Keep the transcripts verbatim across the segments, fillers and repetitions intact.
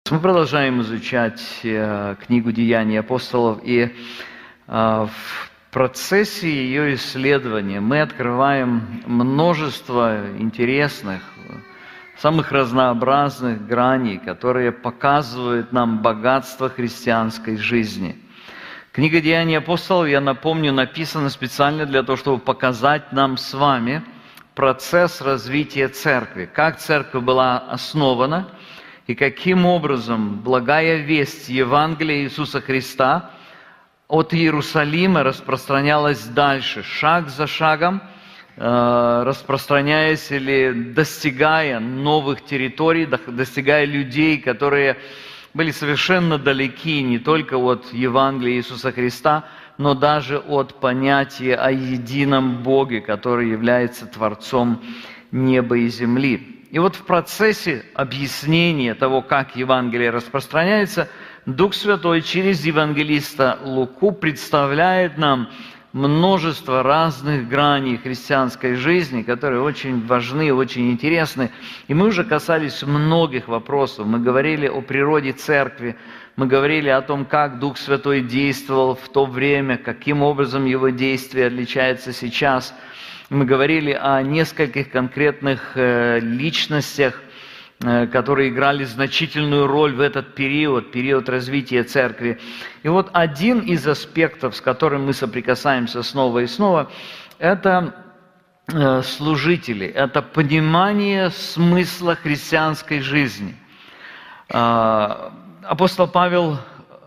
Мы продолжаем изучать э, книгу «Деяний апостолов», и э, в процессе ее исследования мы открываем множество интересных, самых разнообразных граней, которые показывают нам богатство христианской жизни. Книга «Деяний апостолов», я напомню, написана специально для того, чтобы показать нам с вами процесс развития церкви, как церковь была основана, и каким образом благая весть Евангелия Иисуса Христа от Иерусалима распространялась дальше, шаг за шагом, э, распространяясь или достигая новых территорий, достигая людей, которые были совершенно далеки не только от Евангелия Иисуса Христа, но даже от понятия о едином Боге, который является Творцом неба и земли. И вот в процессе объяснения того, как Евангелие распространяется, Дух Святой через евангелиста Луку представляет нам множество разных граней христианской жизни, которые очень важны, очень интересны. И мы уже касались многих вопросов. Мы говорили о природе церкви, мы говорили о том, как Дух Святой действовал в то время, каким образом его действие отличается сейчас. Мы говорили о нескольких конкретных э, личностях, э, которые играли значительную роль в этот период, период развития церкви. И вот один из аспектов, с которым мы соприкасаемся снова и снова, это э, служители, это понимание смысла христианской жизни. Э, апостол Павел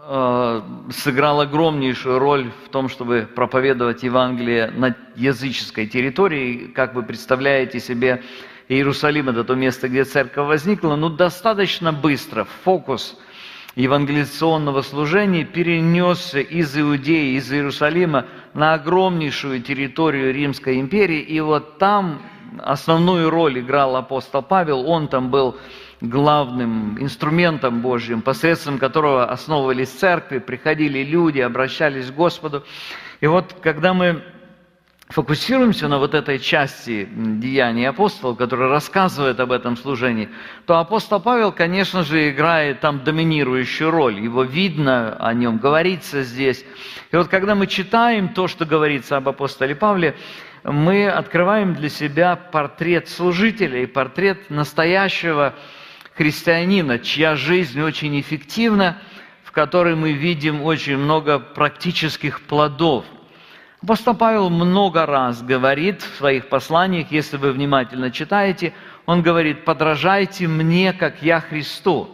сыграл огромнейшую роль в том, чтобы проповедовать Евангелие на языческой территории. Как вы представляете себе, Иерусалим – это то место, где церковь возникла, но достаточно быстро фокус евангелизационного служения перенесся из Иудеи, из Иерусалима на огромнейшую территорию Римской империи, и вот там основную роль играл апостол Павел, он там был главным инструментом Божьим, посредством которого основывались церкви, приходили люди, обращались к Господу. И вот когда мы фокусируемся на вот этой части Деяний апостолов, которая рассказывает об этом служении, то апостол Павел, конечно же, играет там доминирующую роль. Его видно, о нем говорится здесь. И вот когда мы читаем то, что говорится об апостоле Павле, мы открываем для себя портрет служителя и портрет настоящего христианина, чья жизнь очень эффективна, в которой мы видим очень много практических плодов. Апостол Павел много раз говорит в своих посланиях, если вы внимательно читаете, он говорит: «Подражайте мне, как я Христу».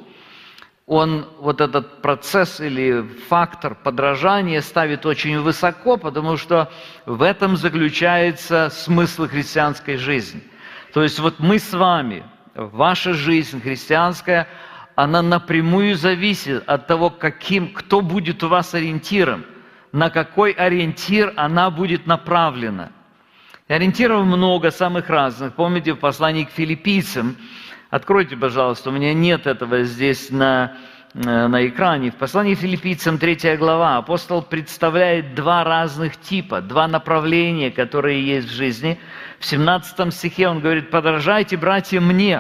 Он вот этот процесс или фактор подражания ставит очень высоко, потому что в этом заключается смысл христианской жизни. То есть вот мы с вами, ваша жизнь христианская, она напрямую зависит от того, каким, кто будет у вас ориентиром, на какой ориентир она будет направлена. И ориентиров много, самых разных. Помните, в послании к филиппийцам, откройте, пожалуйста, у меня нет этого здесь на, на экране. В послании к филиппийцам, третья глава, апостол представляет два разных типа, два направления, которые есть в жизни. В семнадцатом стихе он говорит: «Подражайте, братья, мне,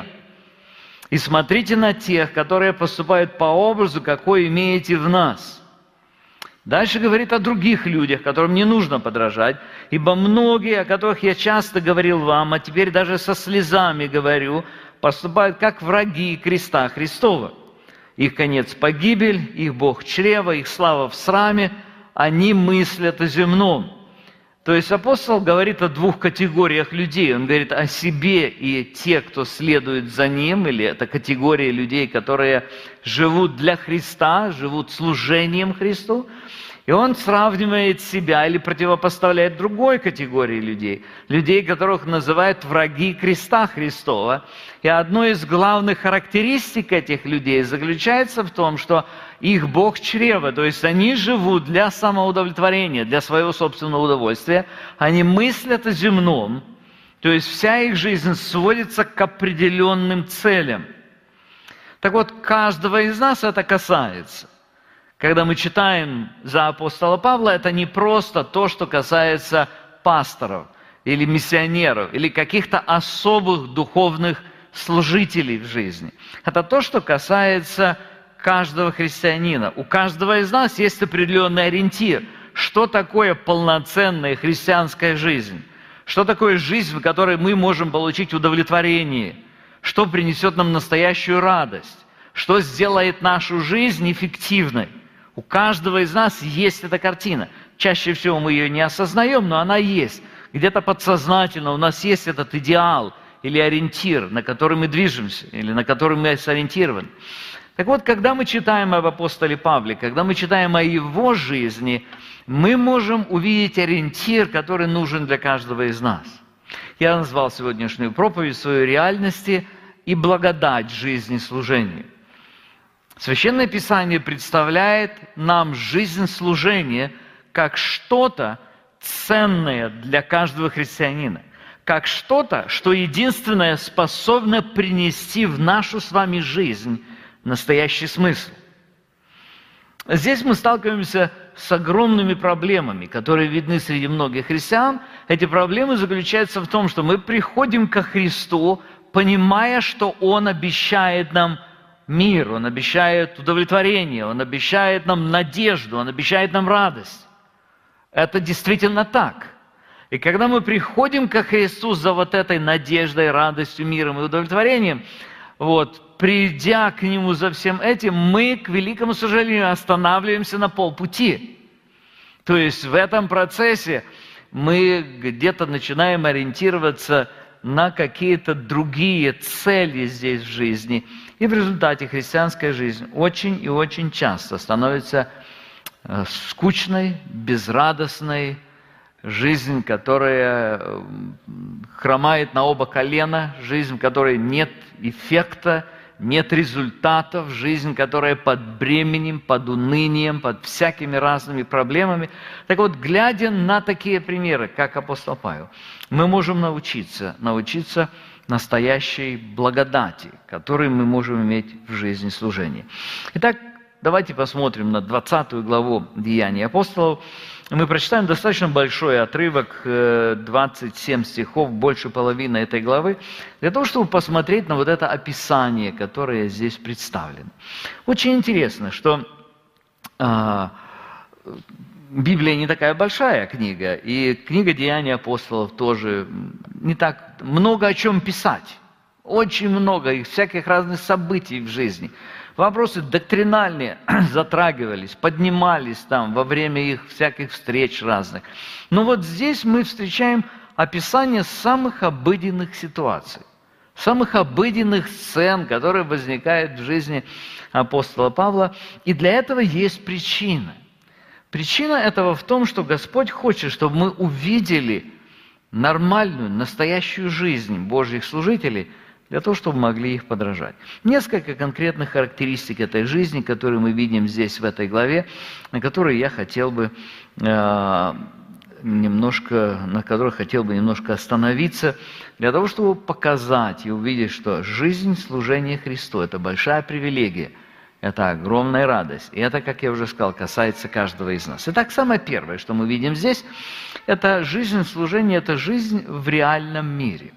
и смотрите на тех, которые поступают по образу, какой имеете в нас». Дальше говорит о других людях, которым не нужно подражать, ибо многие, о которых я часто говорил вам, а теперь даже со слезами говорю, поступают как враги креста Христова. Их конец – погибель, их Бог – чрево, их слава в сраме, они мыслят о земном. То есть апостол говорит о двух категориях людей. Он говорит о себе и те, кто следует за ним, или это категория людей, которые живут для Христа, живут служением Христу. И он сравнивает себя или противопоставляет другой категории людей, людей, которых называют враги креста Христова. И одной из главных характеристик этих людей заключается в том, что их Бог чрево, то есть они живут для самоудовлетворения, для своего собственного удовольствия, они мыслят о земном, то есть вся их жизнь сводится к определенным целям. Так вот, каждого из нас это касается. Когда мы читаем за апостола Павла, это не просто то, что касается пасторов или миссионеров, или каких-то особых духовных служителей в жизни. Это то, что касается каждого христианина. У каждого из нас есть определенный ориентир. Что такое полноценная христианская жизнь? Что такое жизнь, в которой мы можем получить удовлетворение? Что принесет нам настоящую радость? Что сделает нашу жизнь эффективной? У каждого из нас есть эта картина. Чаще всего мы ее не осознаем, но она есть. Где-то подсознательно у нас есть этот идеал или ориентир, на который мы движемся, или на который мы сориентированы. Так вот, когда мы читаем об апостоле Павле, когда мы читаем о его жизни, мы можем увидеть ориентир, который нужен для каждого из нас. Я назвал сегодняшнюю проповедь «Своей реальности и благодать жизни служения». Священное Писание представляет нам жизнь служения как что-то ценное для каждого христианина, как что-то, что единственное способно принести в нашу с вами жизнь настоящий смысл. Здесь мы сталкиваемся с огромными проблемами, которые видны среди многих христиан. Эти проблемы заключаются в том, что мы приходим ко Христу, понимая, что Он обещает нам мир, Он обещает удовлетворение, Он обещает нам надежду, Он обещает нам радость. Это действительно так. И когда мы приходим ко Христу за вот этой надеждой, радостью, миром и удовлетворением, вот, придя к Нему за всем этим, мы, к великому сожалению, останавливаемся на полпути. То есть в этом процессе мы где-то начинаем ориентироваться на какие-то другие цели здесь в жизни. И в результате христианская жизнь очень и очень часто становится скучной, безрадостной, жизнь, которая хромает на оба колена, жизнь, в которой нет эффекта, нет результатов, жизнь, которая под бременем, под унынием, под всякими разными проблемами. Так вот, глядя на такие примеры, как апостол Павел, мы можем научиться, научиться настоящей благодати, которую мы можем иметь в жизни служения. Итак, давайте посмотрим на двадцатую главу Деяний апостолов. Мы прочитаем достаточно большой отрывок, двадцать семь стихов, больше половины этой главы, для того, чтобы посмотреть на вот это описание, которое здесь представлено. Очень интересно, что а, Библия не такая большая книга, и книга Деяний апостолов тоже не так много о чем писать. Очень много их всяких разных событий в жизни. Вопросы доктринальные затрагивались, поднимались там во время их всяких встреч разных. Но вот здесь мы встречаем описание самых обыденных ситуаций, самых обыденных сцен, которые возникают в жизни апостола Павла. И для этого есть причина. Причина этого в том, что Господь хочет, чтобы мы увидели нормальную, настоящую жизнь Божьих служителей, для того, чтобы могли их подражать. Несколько конкретных характеристик этой жизни, которые мы видим здесь, в этой главе, на которые я хотел бы э, немножко, на которых хотел бы немножко остановиться, для того, чтобы показать и увидеть, что жизнь служения Христу – это большая привилегия, это огромная радость. И это, как я уже сказал, касается каждого из нас. Итак, самое первое, что мы видим здесь, это жизнь служения, это жизнь в реальном мире.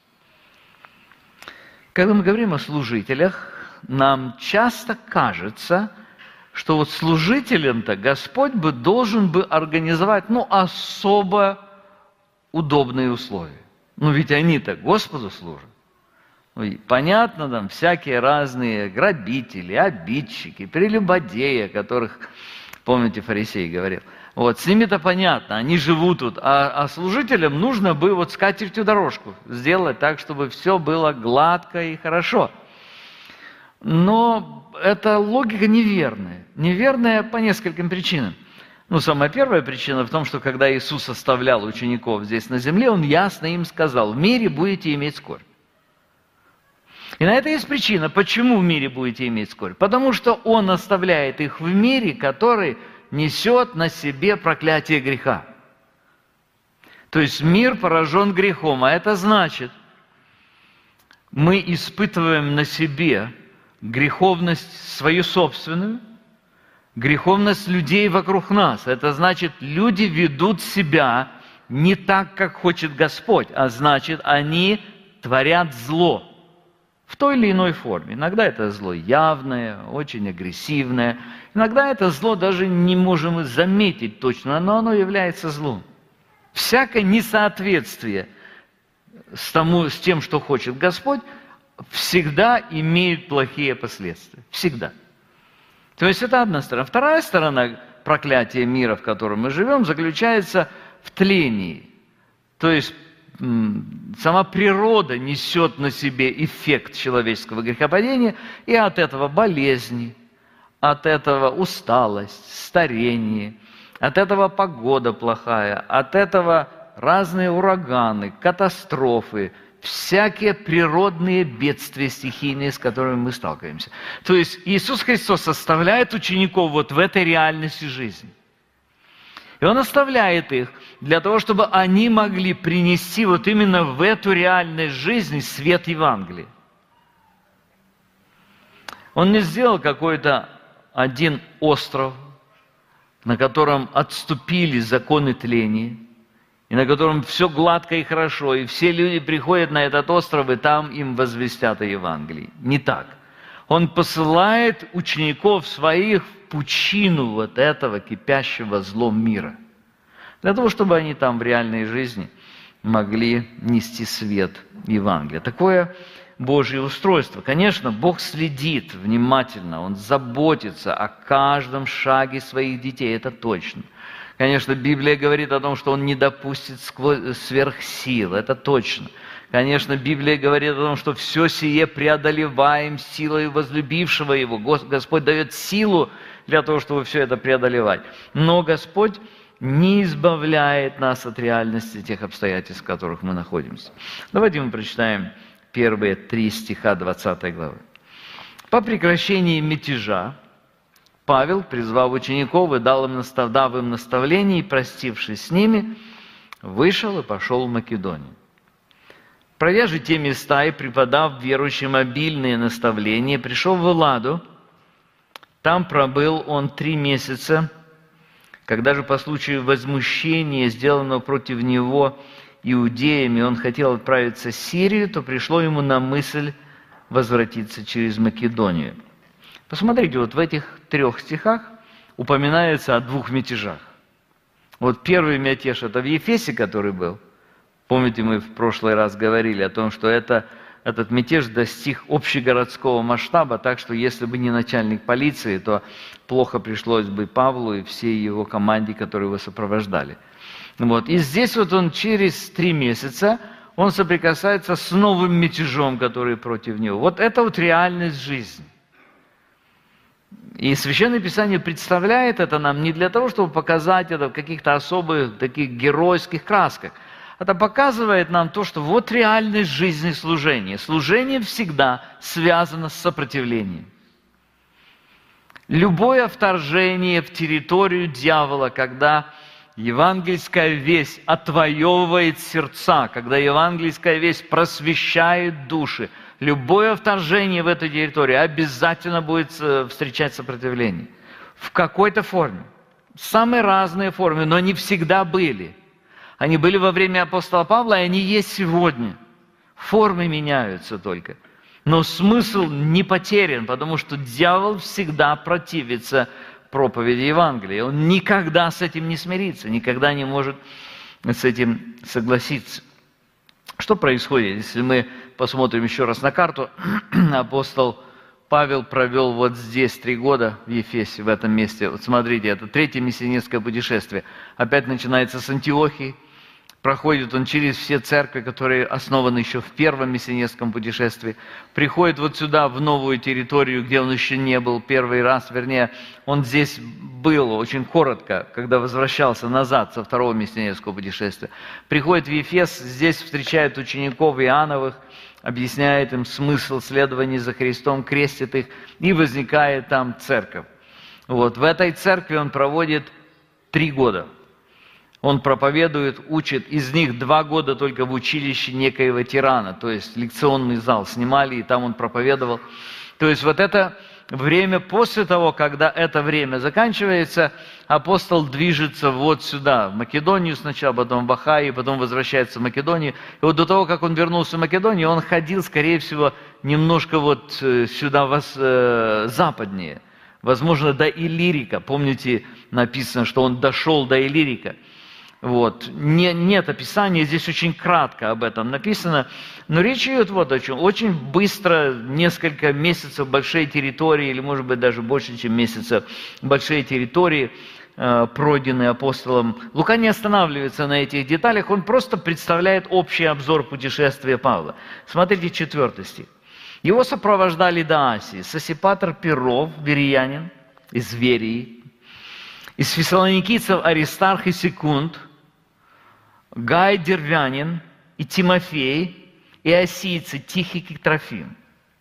Когда мы говорим о служителях, нам часто кажется, что вот служителям-то Господь бы должен бы организовать, ну, особо удобные условия. Ну, ведь они-то Господу служат. Ну, и понятно, там всякие разные грабители, обидчики, прелюбодеи, о которых, помните, фарисей говорил. Вот, с ними-то понятно, они живут тут, а, а служителям нужно бы вот скатертью дорожку сделать так, чтобы все было гладко и хорошо. Но эта логика неверная. Неверная по нескольким причинам. Ну, самая первая причина в том, что когда Иисус оставлял учеников здесь на земле, Он ясно им сказал: в мире будете иметь скорбь. И на это есть причина, почему в мире будете иметь скорбь. Потому что Он оставляет их в мире, который несет на себе проклятие греха. То есть мир поражен грехом, а это значит, мы испытываем на себе греховность свою собственную, греховность людей вокруг нас. Это значит, люди ведут себя не так, как хочет Господь, а значит, они творят зло. В той или иной форме. Иногда это зло явное, очень агрессивное. Иногда это зло даже не можем заметить точно, но оно является злом. Всякое несоответствие с, тому, с тем, что хочет Господь, всегда имеет плохие последствия. Всегда. То есть это одна сторона. Вторая сторона проклятия мира, в котором мы живем, заключается в тлении. То есть сама природа несет на себе эффект человеческого грехопадения, и от этого болезни, от этого усталость, старение, от этого погода плохая, от этого разные ураганы, катастрофы, всякие природные бедствия стихийные, с которыми мы сталкиваемся. То есть Иисус Христос оставляет учеников вот в этой реальности жизни. И Он оставляет их для того, чтобы они могли принести вот именно в эту реальность жизни свет Евангелия. Он не сделал какой-то один остров, на котором отступили законы тления, и на котором все гладко и хорошо, и все люди приходят на этот остров, и там им возвестят о Евангелии. Не так. Он посылает учеников своих в пучину вот этого кипящего злом мира, для того, чтобы они там в реальной жизни могли нести свет Евангелия. Такое Божье устройство. Конечно, Бог следит внимательно, Он заботится о каждом шаге своих детей, это точно. Конечно, Библия говорит о том, что Он не допустит сверхсил, это точно. Конечно, Библия говорит о том, что все сие преодолеваем силой возлюбившего Его. Господь дает силу для того, чтобы все это преодолевать. Но Господь не избавляет нас от реальности тех обстоятельств, в которых мы находимся. Давайте мы прочитаем первые три стиха двадцатой главы. «По прекращении мятежа Павел, призвав учеников и дал им, настав, дав им наставление, и, простившись с ними, вышел и пошел в Македонию. Пройдя же те места и преподав верующим обильные наставления, пришел в Элладу. Там пробыл он три месяца. Когда же по случаю возмущения, сделанного против него иудеями, он хотел отправиться в Сирию, то пришло ему на мысль возвратиться через Македонию». Посмотрите, вот в этих трех стихах упоминается о двух мятежах. Вот первый мятеж – это в Ефесе, который был. Помните, мы в прошлый раз говорили о том, что это, этот мятеж достиг общегородского масштаба, так что если бы не начальник полиции, то плохо пришлось бы Павлу и всей его команде, которые его сопровождали. Вот. И здесь вот он через три месяца, он соприкасается с новым мятежом, который против него. Вот это вот реальность жизни. И Священное Писание представляет это нам не для того, чтобы показать это в каких-то особых таких геройских красках. Это показывает нам то, что вот реальность жизни служения. Служение всегда связано с сопротивлением. Любое вторжение в территорию дьявола, когда евангельская весть отвоевывает сердца, когда евангельская весть просвещает души, любое вторжение в эту территорию обязательно будет встречать сопротивление. В какой-то форме. В самой разные формы, но они всегда были. Они были во время апостола Павла, и они есть сегодня. Формы меняются только. Но смысл не потерян, потому что дьявол всегда противится проповеди Евангелия. Он никогда с этим не смирится, никогда не может с этим согласиться. Что происходит, если мы посмотрим еще раз на карту? Апостол Павел провел вот здесь три года, в Ефесе, в этом месте. Вот смотрите, это третье миссионерское путешествие. Опять начинается с Антиохии. Проходит он через все церкви, которые основаны еще в первом миссионерском путешествии. Приходит вот сюда, в новую территорию, где он еще не был первый раз. Вернее, он здесь был очень коротко, когда возвращался назад со второго миссионерского путешествия. Приходит в Ефес, здесь встречает учеников Иоанновых, объясняет им смысл следования за Христом, крестит их, и возникает там церковь. Вот, в этой церкви он проводит три года. Он проповедует, учит, из них два года только в училище некоего тирана, то есть лекционный зал снимали, и там он проповедовал. То есть вот это время после того, когда это время заканчивается, апостол движется вот сюда, в Македонию сначала, потом в Ахаию, потом возвращается в Македонию. И вот до того, как он вернулся в Македонию, он ходил, скорее всего, немножко вот сюда, вас, э, западнее. Возможно, до Иллирика. Помните, написано, что он дошел до Иллирика. Вот. Не, нет описания, здесь очень кратко об этом написано, но речь идет вот о чем. Очень быстро, несколько месяцев, большие территории, или может быть даже больше, чем месяцев, большие территории, э, пройденные апостолом. Лука не останавливается на этих деталях, он просто представляет общий обзор путешествия Павла. Смотрите, четвертый стих. Его сопровождали до Асии Сосипатр Пиров, вериянин, из Верии, из фессалоникийцев Аристарх и Секунд, Гай Дервянин и Тимофей, и осийцы Тихик и Трофим.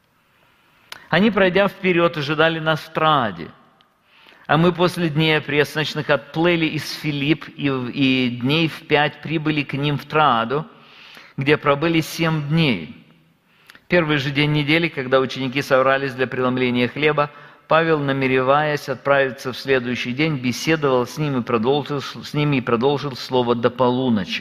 Они, пройдя вперед, ожидали нас в Трааде, а мы после дней пресночных отплыли из Филипп и, и дней в пять прибыли к ним в Трааду, где пробыли семь дней. Первый же день недели, когда ученики собрались для преломления хлеба, Павел, намереваясь отправиться в следующий день, беседовал с ними и продолжил, с ними и продолжил слово до полуночи.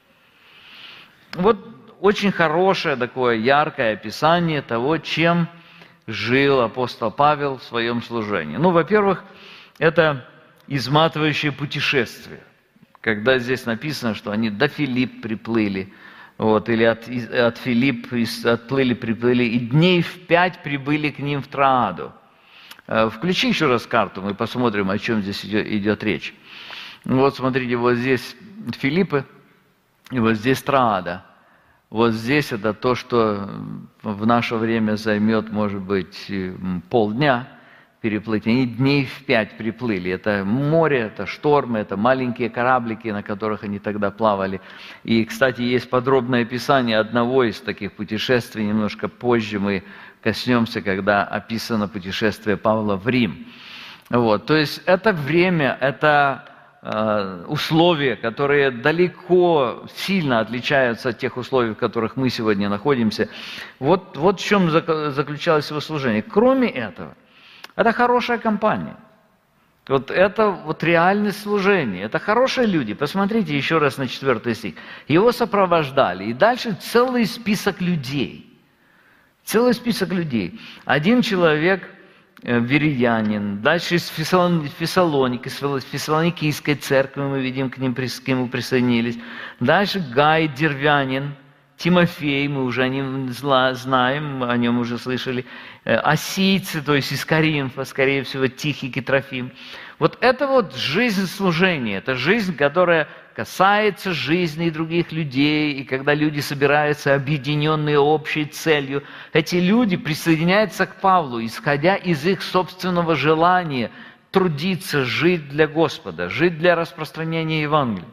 Вот очень хорошее такое яркое описание того, чем жил апостол Павел в своем служении. Ну, во-первых, это изматывающее путешествие. Когда здесь написано, что они до Филипп приплыли, вот, или от, от Филипп отплыли, приплыли, и дней в пять прибыли к ним в Трааду. Включи еще раз карту, мы посмотрим, о чем здесь идет, идет речь. Вот смотрите, вот здесь Филиппы, и вот здесь Троада. Вот здесь это то, что в наше время займет, может быть, полдня переплыть. Они дней в пять приплыли. Это море, это штормы, это маленькие кораблики, на которых они тогда плавали. И, кстати, есть подробное описание одного из таких путешествий. Немножко позже мы коснемся, когда описано путешествие Павла в Рим. Вот. То есть это время, это э, условия, которые далеко, сильно отличаются от тех условий, в которых мы сегодня находимся. Вот, вот в чем заключалось его служение. Кроме этого, это хорошая компания. Вот это вот реальность служения. Это хорошие люди. Посмотрите еще раз на четвертый стих. Его сопровождали. И дальше целый список людей. Целый список людей. Один человек, э, вериянин, дальше из Фессалоники, из Фессалоникийской церкви, мы видим, к, ним, к нему присоединились. Дальше Гай Дервянин, Тимофей, мы уже о нем знаем, о нем уже слышали. Э, осийцы, то есть из Коринфа, скорее всего, Тихик и Трофим. Вот это вот жизнь служения, это жизнь, которая касается жизни других людей, и когда люди собираются, объединенные общей целью, эти люди присоединяются к Павлу, исходя из их собственного желания трудиться, жить для Господа, жить для распространения Евангелия.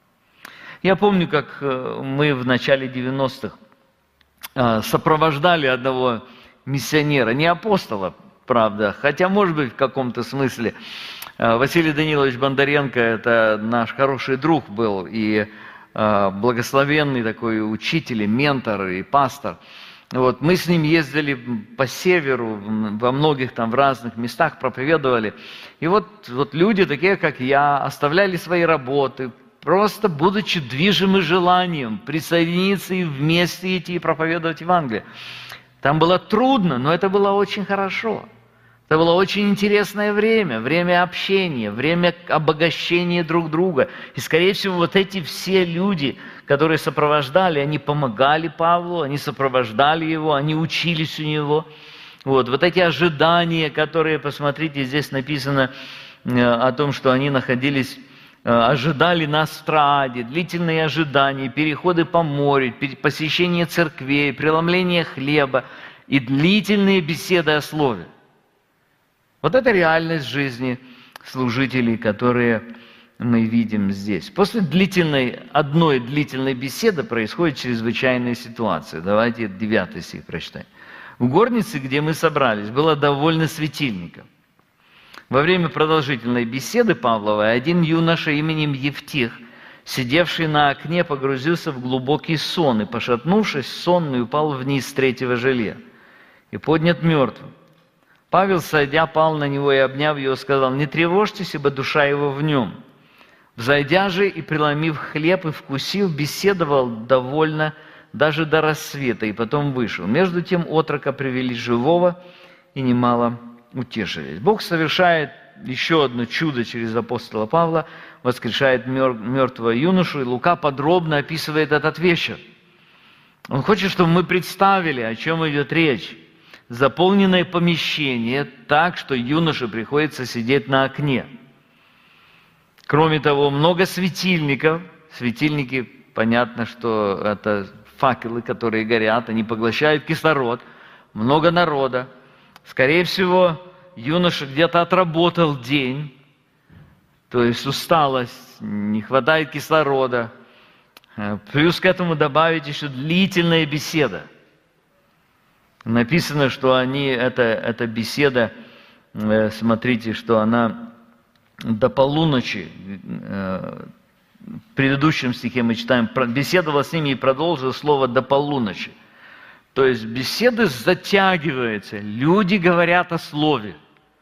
Я помню, как мы в начале девяностых сопровождали одного миссионера, не апостола, правда, хотя, может быть, в каком-то смысле. Василий Данилович Бондаренко – это наш хороший друг был, и благословенный такой учитель, и ментор, и пастор. Вот, мы с ним ездили по северу, во многих там в разных местах проповедовали. И вот, вот люди, такие как я, оставляли свои работы, просто будучи движимы желанием присоединиться и вместе идти и проповедовать Евангелие. Там было трудно, но это было очень хорошо. Это было очень интересное время, время общения, время обогащения друг друга. И, скорее всего, вот эти все люди, которые сопровождали, они помогали Павлу, они сопровождали его, они учились у него. Вот, вот эти ожидания, которые, посмотрите, здесь написано о том, что они находились, ожидали нас в Трааде, длительные ожидания, переходы по морю, посещение церквей, преломление хлеба и длительные беседы о слове. Вот это реальность жизни служителей, которые мы видим здесь. После длительной, одной длительной беседы происходит чрезвычайная ситуация. Давайте девятый стих прочитаем. В горнице, где мы собрались, было довольно светильников. Во время продолжительной беседы Павловой один юноша именем Евтих, сидевший на окне, погрузился в глубокий сон и, пошатнувшись, сонный упал вниз с третьего жилья и поднят мертвым. Павел, сойдя, пал на него и, обняв его, сказал: «Не тревожьтесь, ибо душа его в нем». Взойдя же и преломив хлеб и вкусив, беседовал довольно даже до рассвета, и потом вышел. Между тем отрока привели живого, и немало утешились. Бог совершает еще одно чудо через апостола Павла, воскрешает мертвого юношу, и Лука подробно описывает этот вечер. Он хочет, чтобы мы представили, о чем идет речь. Заполненное помещение так, что юноше приходится сидеть на окне. Кроме того, много светильников. Светильники, понятно, что это факелы, которые горят, они поглощают кислород. Много народа. Скорее всего, юноша где-то отработал день, то есть усталость, не хватает кислорода. Плюс к этому добавить еще длительная беседа. Написано, что они, это, эта беседа, смотрите, что она до полуночи, в предыдущем стихе мы читаем, беседовал с ними и продолжил слово «до полуночи». То есть беседы затягиваются, люди говорят о слове,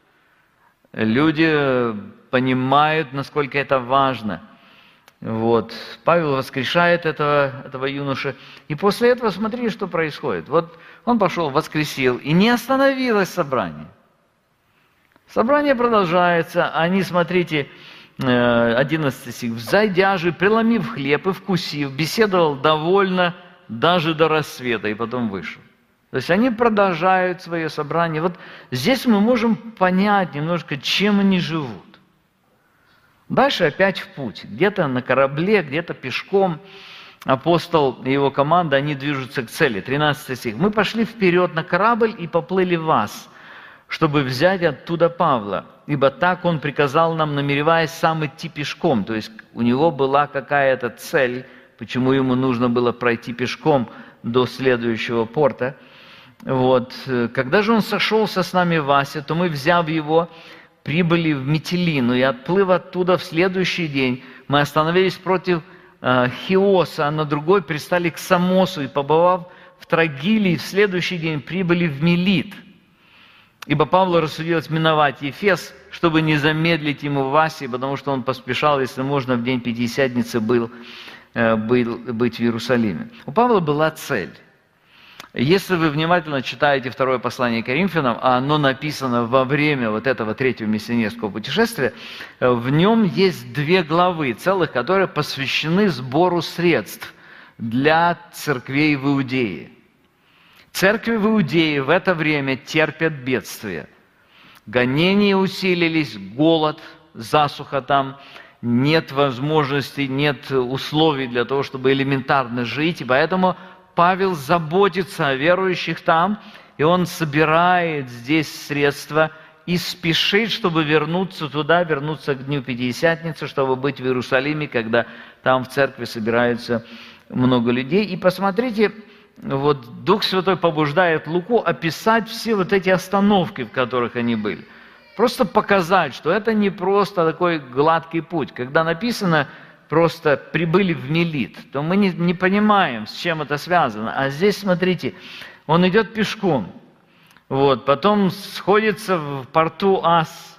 люди понимают, насколько это важно. Вот. Павел воскрешает этого, этого юноши, и после этого смотри, что происходит. Вот он пошел, воскресил, и не остановилось собрание. Собрание продолжается, они, смотрите, одиннадцатый стих, «Взойдя же, преломив хлеб и вкусив, беседовал довольно даже до рассвета, и потом вышел». То есть они продолжают свое собрание. Вот здесь мы можем понять немножко, чем они живут. Дальше опять в путь. Где-то на корабле, где-то пешком. Апостол и его команда, они движутся к цели. тринадцатый стих. «Мы пошли вперед на корабль и поплыли в вас, чтобы взять оттуда Павла, ибо так он приказал нам, намереваясь сам идти пешком». То есть у него была какая-то цель, почему ему нужно было пройти пешком до следующего порта. Вот. Когда же он сошелся с нами в Асе, то мы, взяв его, прибыли в Митилину, и отплыв оттуда в следующий день, мы остановились против э, Хиоса, а на другой пристали к Самосу, и, побывав в Трогилии, в следующий день прибыли в Милит. Ибо Павлу рассудилось миновать Ефес, чтобы не замедлить ему в Асе, потому что он поспешал, если можно, в день Пятидесятницы был, э, был, быть в Иерусалиме. У Павла была цель. Если вы внимательно читаете второе послание к Коринфянам, а оно написано во время вот этого третьего миссионерского путешествия, в нем есть две главы целых, которые посвящены сбору средств для церквей в Иудее. Церкви в Иудее в это время терпят бедствия. Гонения усилились, голод, засуха там, нет возможностей, нет условий для того, чтобы элементарно жить, и поэтому Павел заботится о верующих там, и он собирает здесь средства и спешит, чтобы вернуться туда, вернуться к Дню Пятидесятницы, чтобы быть в Иерусалиме, когда там в церкви собираются много людей. И посмотрите, вот Дух Святой побуждает Луку описать все вот эти остановки, в которых они были. Просто показать, что это не просто такой гладкий путь. Когда написано просто «прибыли в Милит», то мы не, не понимаем, с чем это связано. А здесь, смотрите, он идет пешком, вот, потом сходится в порту Ас,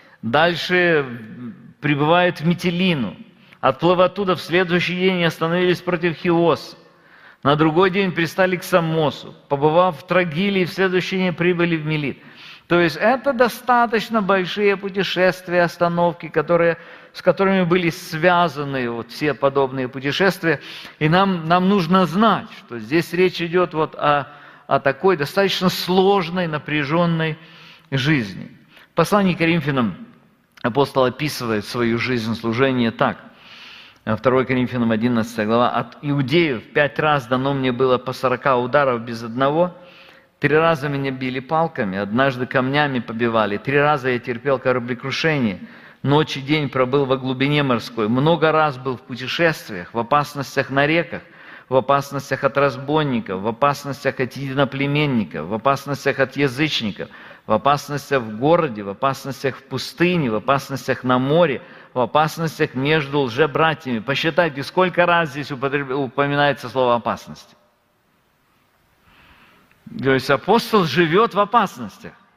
дальше прибывает в Митилину, отплыв оттуда в следующий день остановились против Хиоса, на другой день пристали к Самосу, побывав в Трогилии, в следующий день прибыли в Милит. То есть это достаточно большие путешествия, остановки, которые, с которыми были связаны вот все подобные путешествия. И нам, нам нужно знать, что здесь речь идет вот о, о такой достаточно сложной, напряженной жизни. В послании к Коринфянам апостол описывает свою жизнь служения так. второе Коринфянам одиннадцатая глава. «От иудеев пять раз дано мне было по сорока ударов без одного. Три раза меня били палками, однажды камнями побивали. Три раза я терпел кораблекрушение. Ночь и день пробыл во глубине морской. Много раз был в путешествиях, в опасностях на реках, в опасностях от разбойников, в опасностях от единоплеменников, в опасностях от язычников, в опасностях в городе, в опасностях в пустыне, в опасностях на море, в опасностях между лжебратьями». Посчитайте, сколько раз здесь упоминается слово «опасность». То есть апостол живет в опасностях.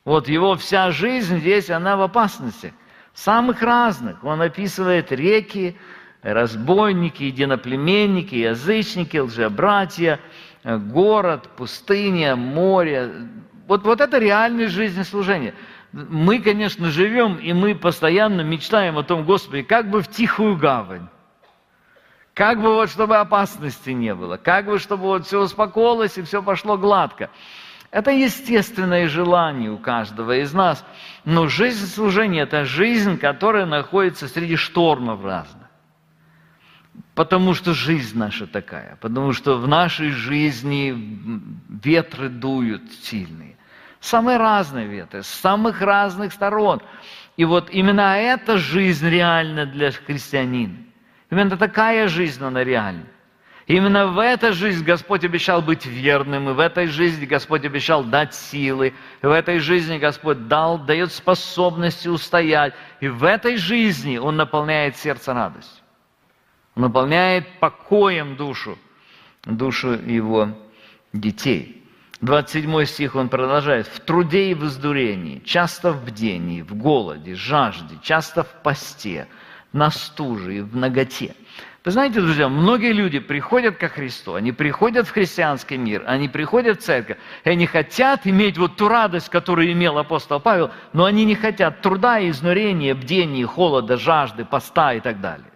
Вот его вся жизнь здесь, она в опасности. Самых разных. Он описывает реки, разбойники, единоплеменники, язычники, лжебратья, город, пустыня, море. Вот, вот это реальность жизни служения. Мы, конечно, живем, и мы постоянно мечтаем о том, Господи, как бы в тихую гавань. Как бы вот, чтобы опасности не было. Как бы, чтобы вот все успокоилось и все пошло гладко. Это естественное желание у каждого из нас. Но жизнь служения – это жизнь, которая находится среди штормов разных. Потому что жизнь наша такая. Потому что в нашей жизни ветры дуют сильные. Самые разные ветры, с самых разных сторон. И вот именно эта жизнь реальна для христианина. Именно такая жизнь, она реальна. Именно в этой жизни Господь обещал быть верным, и в этой жизни Господь обещал дать силы, и в этой жизни Господь дал, дает способности устоять, и в этой жизни Он наполняет сердце радостью. Он наполняет покоем душу, душу Его детей. двадцать седьмой стих он продолжает. «В труде и в издурении, часто в бдении, в голоде, жажде, часто в посте, на стуже и в наготе». Вы знаете, друзья, многие люди приходят ко Христу, они приходят в христианский мир, они приходят в церковь, и они хотят иметь вот ту радость, которую имел апостол Павел, но они не хотят труда, изнурения, бдения, холода, жажды, поста и так далее.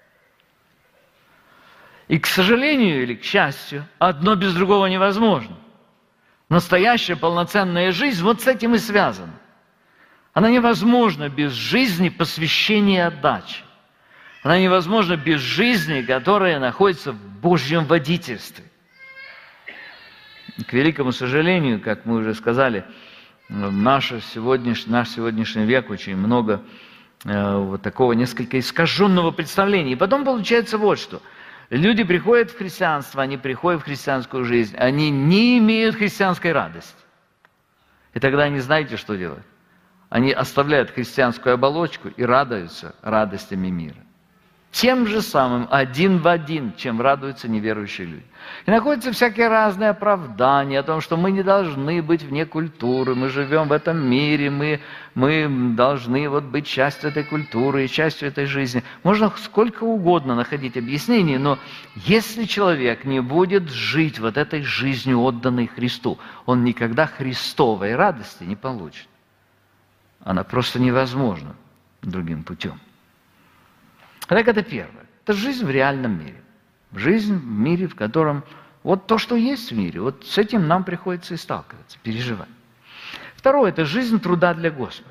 И, к сожалению или к счастью, одно без другого невозможно. Настоящая полноценная жизнь вот с этим и связана. Она невозможна без жизни посвящения и отдачи. Она невозможна без жизни, которая находится в Божьем водительстве. К великому сожалению, как мы уже сказали, наш сегодняшний, наш сегодняшний век очень много э, вот такого несколько искаженного представления. И потом получается вот что. Люди приходят в христианство, они приходят в христианскую жизнь, они не имеют христианской радости. И тогда они знаете, что делают? Они оставляют христианскую оболочку и радуются радостями мира. Тем же самым, один в один, чем радуются неверующие люди. И находятся всякие разные оправдания о том, что мы не должны быть вне культуры, мы живем в этом мире, мы, мы должны вот быть частью этой культуры и частью этой жизни. Можно сколько угодно находить объяснений, но если человек не будет жить вот этой жизнью, отданной Христу, он никогда Христовой радости не получит. Она просто невозможна другим путем. Так это первое. Это жизнь в реальном мире. Жизнь в мире, в котором вот то, что есть в мире, вот с этим нам приходится и сталкиваться, переживать. Второе – это жизнь труда для Господа.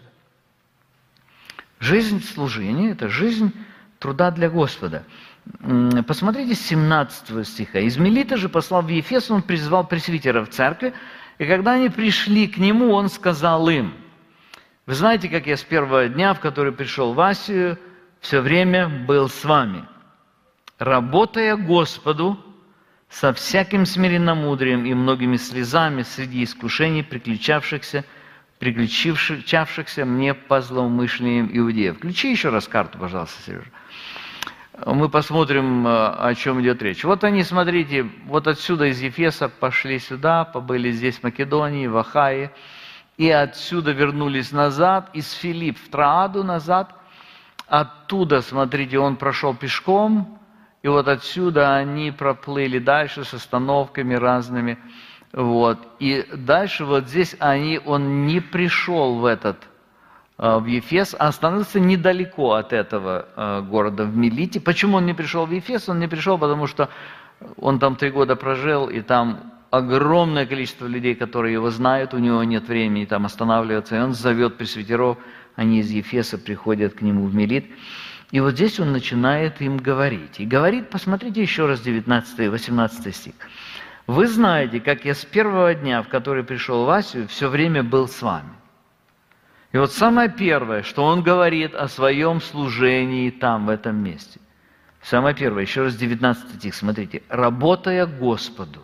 Жизнь служения – это жизнь труда для Господа. Посмотрите с семнадцатого стиха. «Из Милита же, послав в Ефес, он призвал пресвитеров церкви, и когда они пришли к нему, он сказал им». Вы знаете, как я с первого дня, в который пришел в Асию, все время был с вами, работая Господу со всяким смиренномудрием и многими слезами среди искушений, приключавшихся, приключившихся мне по злоумышлениям иудеев. Включи еще раз карту, пожалуйста, Сережа. Мы посмотрим, о чем идет речь. Вот они, смотрите, вот отсюда из Ефеса пошли сюда, побыли здесь в Македонии, в Ахае, и отсюда вернулись назад, из Филипп в Трааду назад. Оттуда, смотрите, он прошел пешком, и вот отсюда они проплыли дальше с остановками разными. Вот. И дальше вот здесь они, он не пришел в этот, в Ефес, а остановился недалеко от этого города, в Милите. Почему он не пришел в Ефес? Он не пришел, потому что он там три года прожил, и там огромное количество людей, которые его знают, у него нет времени там останавливаться, и он зовет пресвитеров. Они из Ефеса приходят к нему в Милит. И вот здесь он начинает им говорить. И говорит, посмотрите еще раз девятнадцатый и восемнадцатый стих. «Вы знаете, как я с первого дня, в который пришел в Асию, все время был с вами». И вот самое первое, что он говорит о своем служении там, в этом месте. Самое первое, еще раз девятнадцатый стих, смотрите. «Работая Господу».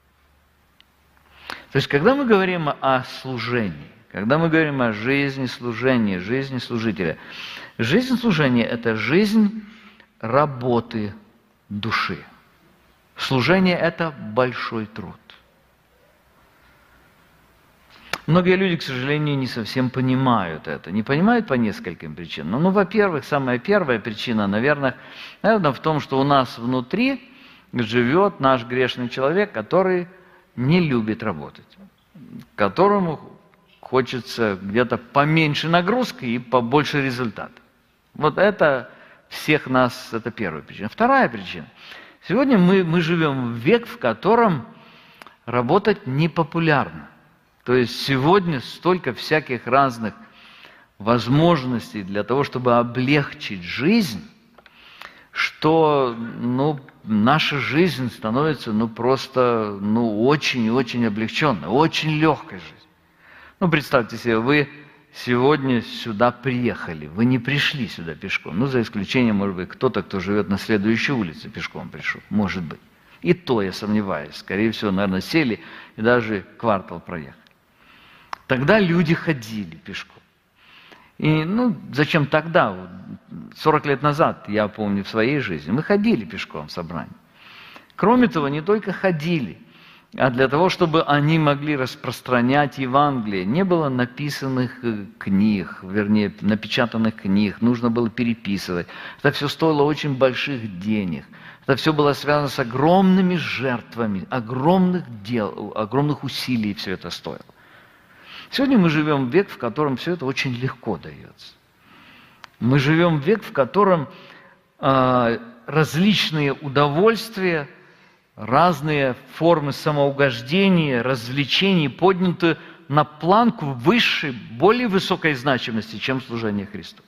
То есть, когда мы говорим о служении, когда мы говорим о жизни служения, жизни служителя, жизнь служения – это жизнь работы души. Служение – это большой труд. Многие люди, к сожалению, не совсем понимают это. Не понимают по нескольким причинам. Ну, во-первых, самая первая причина, наверное, наверное, в том, что у нас внутри живет наш грешный человек, который не любит работать, которому хочется где-то поменьше нагрузки и побольше результата. Вот это всех нас, это первая причина. Вторая причина. Сегодня мы, мы живем в век, в котором работать непопулярно. То есть сегодня столько всяких разных возможностей для того, чтобы облегчить жизнь, что ну, наша жизнь становится ну, просто ну, очень и очень облегченной, очень легкой жизнью. Ну, представьте себе, вы сегодня сюда приехали, вы не пришли сюда пешком. Ну, за исключением, может быть, кто-то, кто живет на следующей улице, пешком пришел. Может быть. И то я сомневаюсь. Скорее всего, наверное, сели и даже квартал проехали. Тогда люди ходили пешком. И, ну, зачем тогда? сорок лет назад, я помню, в своей жизни, мы ходили пешком в собрание. Кроме того, не только ходили, а для того, чтобы они могли распространять Евангелие. Не было написанных книг, вернее, напечатанных книг, нужно было переписывать. Это все стоило очень больших денег. Это все было связано с огромными жертвами, огромных дел, огромных усилий все это стоило. Сегодня мы живем в век, в котором все это очень легко дается. Мы живем в век, в котором э, различные удовольствия, разные формы самоугождения, развлечений подняты на планку высшей, более высокой значимости, чем служение Христу.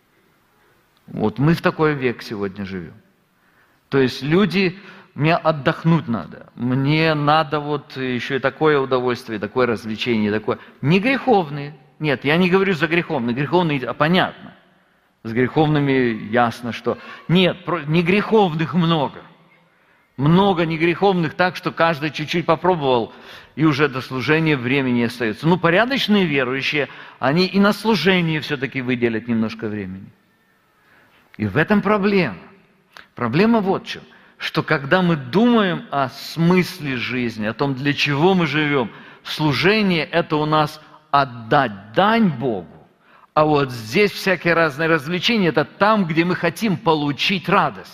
Вот мы в такой век сегодня живем. То есть люди, мне отдохнуть надо, мне надо вот еще и такое удовольствие, такое развлечение, такое. Не греховные. Нет, я не говорю за греховные. Греховные, а понятно. С греховными ясно, что... Нет, не греховных много. Много негреховных так, что каждый чуть-чуть попробовал, и уже до служения времени остается. Ну, порядочные верующие, они и на служение все-таки выделят немножко времени. И в этом проблема. Проблема вот в чем. Что когда мы думаем о смысле жизни, о том, для чего мы живем, служение – это у нас отдать дань Богу. А вот здесь всякие разные развлечения – это там, где мы хотим получить радость.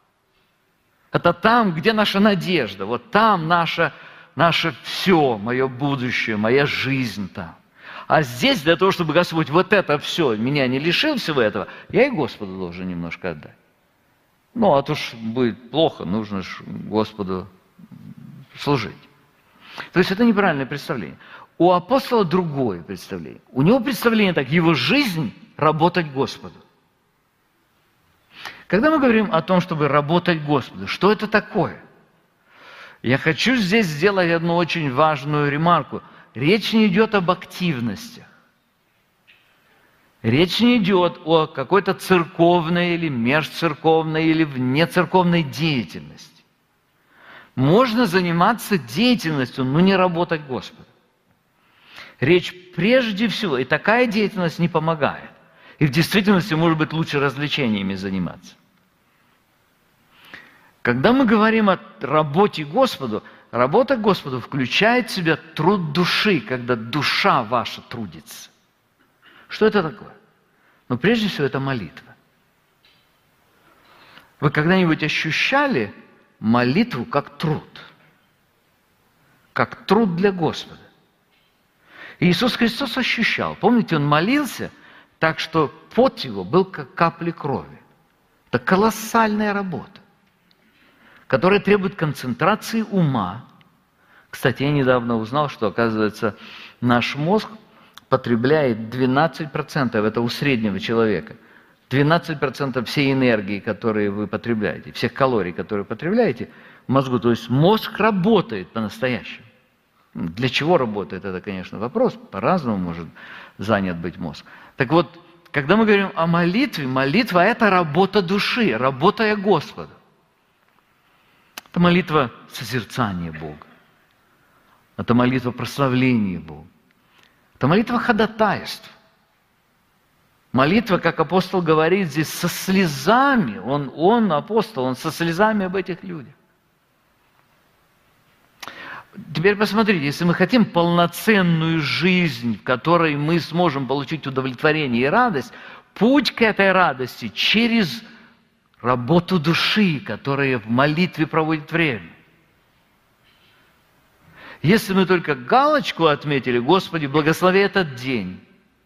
Это там, где наша надежда, вот там наше, наше все, мое будущее, моя жизнь там. А здесь для того, чтобы Господь вот это все, меня не лишил всего этого, я и Господу должен немножко отдать. Ну, а то ж будет плохо, нужно же Господу служить. То есть это неправильное представление. У апостола другое представление. У него представление так, его жизнь – работать Господу. Когда мы говорим о том, чтобы работать Господу, что это такое? Я хочу здесь сделать одну очень важную ремарку. Речь не идет об активностях. Речь не идет о какой-то церковной или межцерковной или внецерковной деятельности. Можно заниматься деятельностью, но не работать Господу. Речь прежде всего, и такая деятельность не помогает. И в действительности, может быть, лучше развлечениями заниматься. Когда мы говорим о работе Господу, работа Господу включает в себя труд души, когда душа ваша трудится. Что это такое? Ну, прежде всего, это молитва. Вы когда-нибудь ощущали молитву как труд? Как труд для Господа. И Иисус Христос ощущал. Помните, Он молился так, что пот Его был как капли крови. Это колоссальная работа, которая требует концентрации ума. Кстати, я недавно узнал, что, оказывается, наш мозг потребляет двенадцать процентов, это у среднего человека, двенадцать процентов всей энергии, которую вы потребляете, всех калорий, которые вы потребляете, в мозгу. То есть мозг работает по-настоящему. Для чего работает, это, конечно, вопрос. По-разному может занят быть мозг. Так вот, когда мы говорим о молитве, молитва – это работа души, работая Господу. Это молитва созерцания Бога. Это молитва прославления Бога. Это молитва ходатайства. Молитва, как апостол говорит здесь, со слезами. Он, он апостол, он со слезами об этих людях. Теперь посмотрите, если мы хотим полноценную жизнь, в которой мы сможем получить удовлетворение и радость, путь к этой радости через работу души, которая в молитве проводит время. Если мы только галочку отметили, Господи, благослови этот день,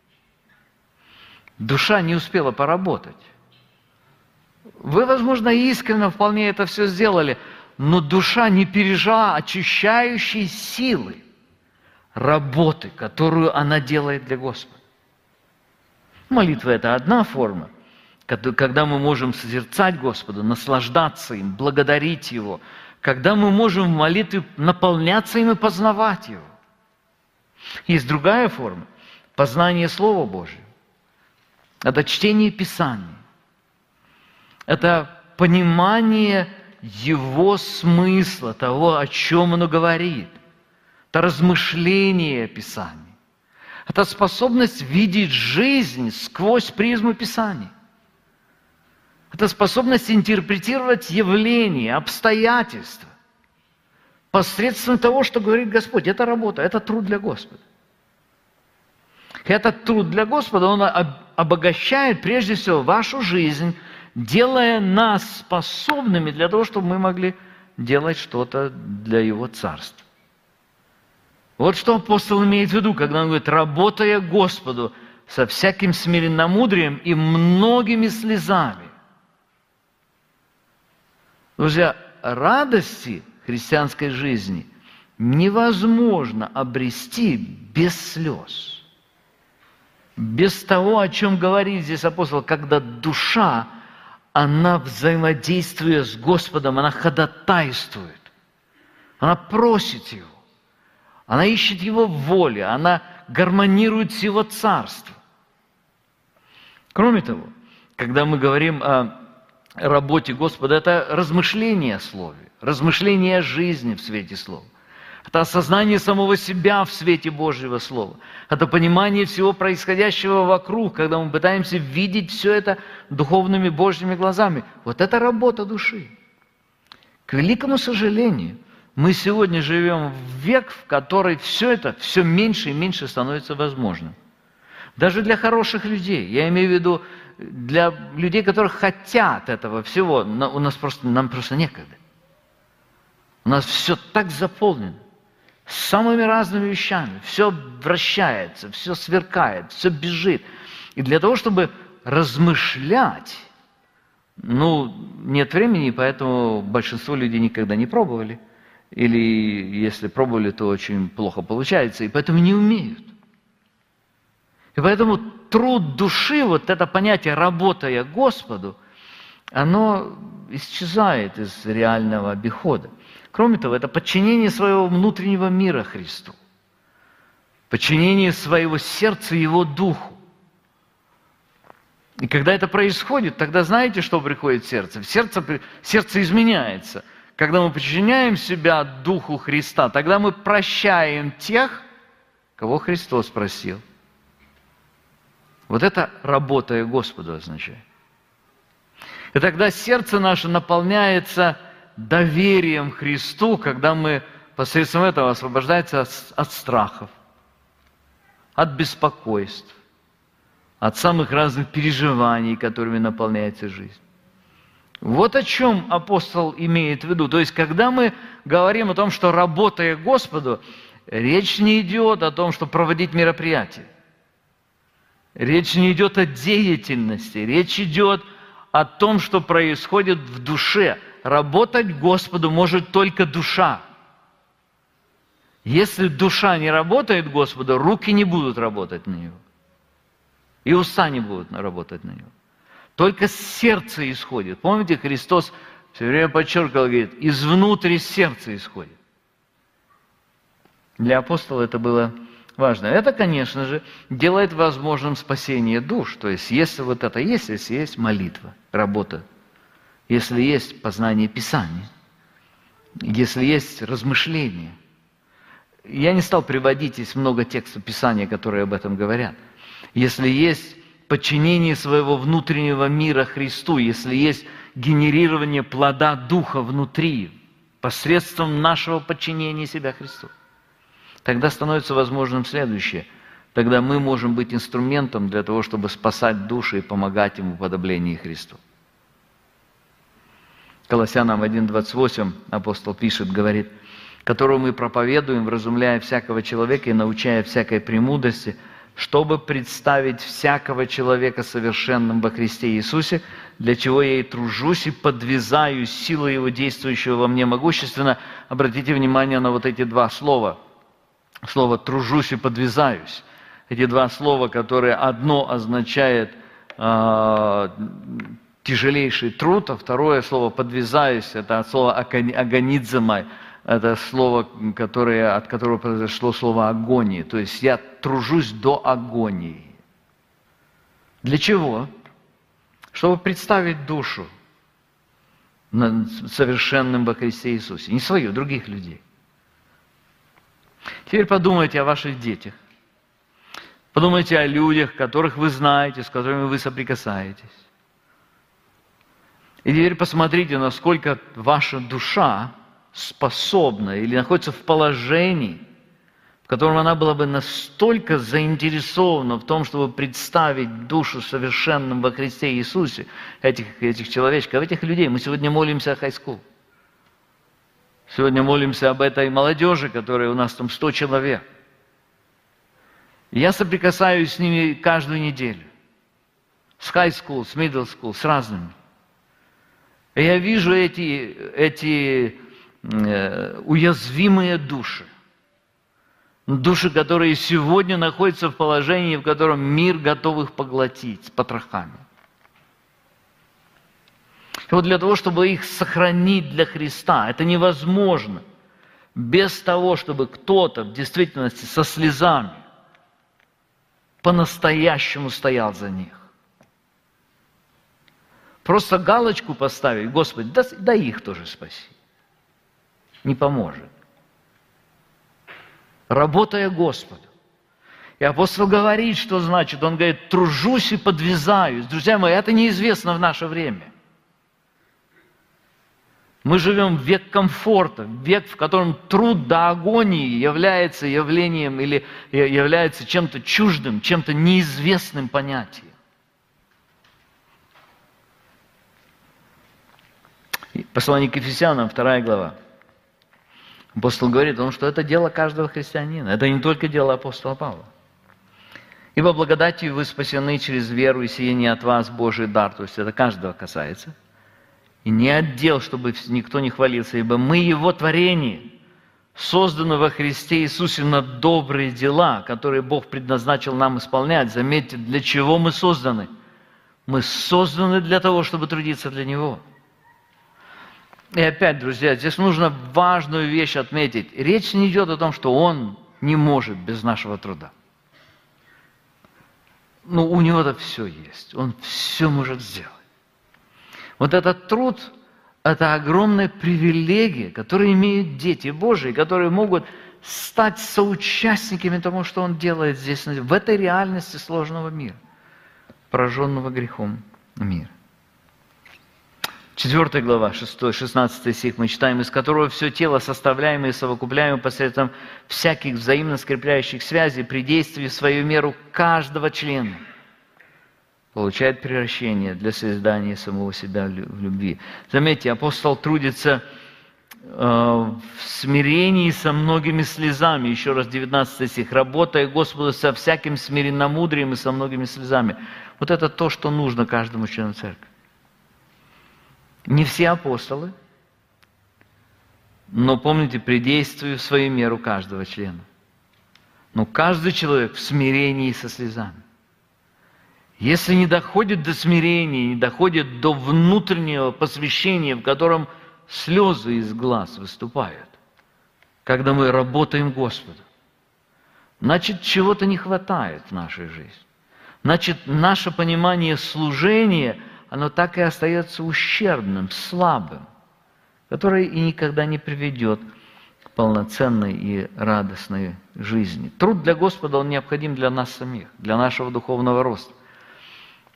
душа не успела поработать. Вы, возможно, искренне вполне это все сделали, но душа не пережила очищающей силы работы, которую она делает для Господа. Молитва – это одна форма, когда мы можем созерцать Господа, наслаждаться им, благодарить Его, когда мы можем в молитве наполняться им и познавать Его. Есть другая форма – познание Слова Божьего. Это чтение Писания. Это понимание Его смысла, того, о чем оно говорит. Это размышление Писания. Это способность видеть жизнь сквозь призму Писания. Это способность интерпретировать явления, обстоятельства посредством того, что говорит Господь. Это работа, это труд для Господа. Этот труд для Господа, он обогащает прежде всего вашу жизнь, делая нас способными для того, чтобы мы могли делать что-то для Его Царства. Вот что апостол имеет в виду, когда он говорит, работая Господу со всяким смиренномудрием и многими слезами. Друзья, радости христианской жизни невозможно обрести без слез. Без того, о чем говорит здесь апостол, когда душа, она взаимодействуя с Господом, она ходатайствует, она просит Его, она ищет Его воли, она гармонирует с Его Царством. Кроме того, когда мы говорим о работе Господа, это размышление о Слове, размышление о жизни в свете Слова. Это осознание самого себя в свете Божьего Слова. Это понимание всего происходящего вокруг, когда мы пытаемся видеть все это духовными Божьими глазами. Вот это работа души. К великому сожалению, мы сегодня живем в век, в который все это все меньше и меньше становится возможным. Даже для хороших людей. Я имею в виду для людей, которые хотят этого всего. У нас просто, нам просто некогда. У нас все так заполнено. С самыми разными вещами. Все вращается, все сверкает, все бежит. И для того, чтобы размышлять, ну, нет времени, поэтому большинство людей никогда не пробовали. Или если пробовали, то очень плохо получается, и поэтому не умеют. И поэтому труд души, вот это понятие «работая Господу», оно исчезает из реального обихода. Кроме того, это подчинение своего внутреннего мира Христу, подчинение своего сердца Его Духу. И когда это происходит, тогда знаете, что приходит в сердце? В сердце, сердце изменяется. Когда мы подчиняем себя Духу Христа, тогда мы прощаем тех, кого Христос просил. Вот это работая Господу означает. И тогда сердце наше наполняется доверием Христу, когда мы посредством этого освобождаемся от, от страхов, от беспокойств, от самых разных переживаний, которыми наполняется жизнь. Вот о чем апостол имеет в виду. То есть, когда мы говорим о том, что работая Господу, речь не идет о том, что проводить мероприятия. Речь не идет о деятельности. Речь идет о том, что происходит в душе. Работать Господу может только душа. Если душа не работает Господу, руки не будут работать на Него. И уста не будут работать на Него. Только с сердца исходит. Помните, Христос все время подчеркивал, говорит, из внутри сердца исходит. Для апостола это было важно. Это, конечно же, делает возможным спасение душ. То есть, если вот это есть, если есть молитва, работа, если есть познание Писания, если есть размышления. Я не стал приводить, есть много текстов Писания, которые об этом говорят. Если есть подчинение своего внутреннего мира Христу, если есть генерирование плода Духа внутри, посредством нашего подчинения себя Христу. Тогда становится возможным следующее. Тогда мы можем быть инструментом для того, чтобы спасать души и помогать им в уподоблении Христу. Колоссянам один двадцать восемь апостол пишет, говорит, «которую мы проповедуем, вразумляя всякого человека и научая всякой премудрости, чтобы представить всякого человека совершенным во Христе Иисусе, для чего я и тружусь, и подвязаю силой Его действующего во мне могущественно». Обратите внимание на вот эти два слова. Слово «тружусь» и «подвязаюсь». Эти два слова, которые одно означает э, тяжелейший труд, а второе слово «подвязаюсь» – это от слова «агонизмай». Это слово, которое, от которого произошло слово «агонии». То есть я тружусь до агонии. Для чего? Чтобы представить душу совершенным во Христе Иисусе. Не свою, других людей. Теперь подумайте о ваших детях. Подумайте о людях, которых вы знаете, с которыми вы соприкасаетесь. И теперь посмотрите, насколько ваша душа способна или находится в положении, в котором она была бы настолько заинтересована в том, чтобы представить душу совершенным во Христе Иисусе, этих, этих человечков, этих людей. Мы сегодня молимся о хай-скул. Сегодня молимся об этой молодежи, которая у нас там сто человек. Я соприкасаюсь с ними каждую неделю. С high school, с middle school, с разными. И я вижу эти, эти э, уязвимые души. Души, которые сегодня находятся в положении, в котором мир готов их поглотить с потрохами. И вот для того, чтобы их сохранить для Христа, это невозможно без того, чтобы кто-то в действительности со слезами по-настоящему стоял за них. Просто галочку поставить, Господи, да, да их тоже спаси. Не поможет. Работая Господу. И апостол говорит, что значит, он говорит, тружусь и подвязаюсь. Друзья мои, это неизвестно в наше время. Мы живем в век комфорта, в век, в котором труд до агонии является явлением или является чем-то чуждым, чем-то неизвестным понятием. Послание к Ефесянам, вторая глава. Апостол говорит о том, что это дело каждого христианина. Это не только дело апостола Павла. «Ибо благодатью вы спасены через веру, и сие не от вас Божий дар». То есть это каждого касается. И не отдел, чтобы никто не хвалился, ибо мы Его творение, созданы во Христе Иисусе на добрые дела, которые Бог предназначил нам исполнять. Заметьте, для чего мы созданы? Мы созданы для того, чтобы трудиться для Него. И опять, друзья, здесь нужно важную вещь отметить. Речь не идет о том, что Он не может без нашего труда. Ну, у Него-то все есть. Он все может сделать. Вот этот труд – это огромная привилегия, которую имеют дети Божии, которые могут стать соучастниками того, что Он делает здесь, в этой реальности сложного мира, пораженного грехом мира. Четвертая глава, шестой, шестнадцатый стих мы читаем, «Из которого все тело, составляемое и совокупляемое посредством всяких взаимно скрепляющих связей, при действии в свою меру каждого члена, получает превращение для созидания самого себя в любви». Заметьте, апостол трудится э, в смирении со многими слезами. Еще раз, девятнадцатый стих. «Работая Господу со всяким смиренномудрием и со многими слезами». Вот это то, что нужно каждому члену церкви. Не все апостолы, но помните, при действии в свою меру каждого члена. Но каждый человек в смирении со слезами. Если не доходит до смирения, не доходит до внутреннего посвящения, в котором слезы из глаз выступают, когда мы работаем Господу, значит, чего-то не хватает в нашей жизни. Значит, наше понимание служения, оно так и остается ущербным, слабым, которое и никогда не приведет к полноценной и радостной жизни. Труд для Господа, он необходим для нас самих, для нашего духовного роста.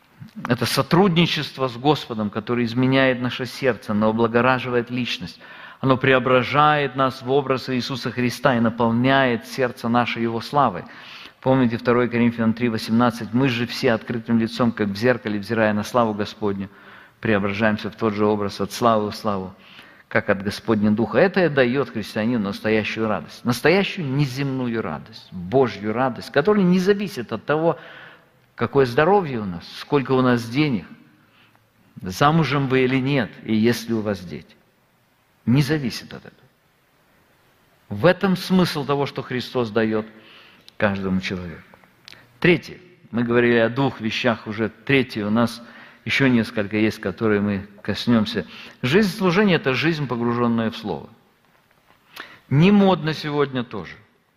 Это сотрудничество с Господом, которое изменяет наше сердце, но облагораживает личность. Оно преображает нас в образ Иисуса Христа и наполняет сердце наше Его славой. Помните второе Коринфянам три восемнадцать, «Мы же все открытым лицом, как в зеркале, взирая на славу Господню, преображаемся в тот же образ от славы в славу, как от Господня Духа». Это дает христианину настоящую радость, настоящую неземную радость, Божью радость, которая не зависит от того, какое здоровье у нас, сколько у нас денег, замужем вы или нет, и есть ли у вас дети. Не зависит от этого. В этом смысл того, что Христос дает каждому человеку. Третье. Мы говорили о двух вещах уже. Третье у нас еще несколько есть, которые мы коснемся. Жизнь служения – это жизнь, погруженная в Слово. Не модно сегодня тоже.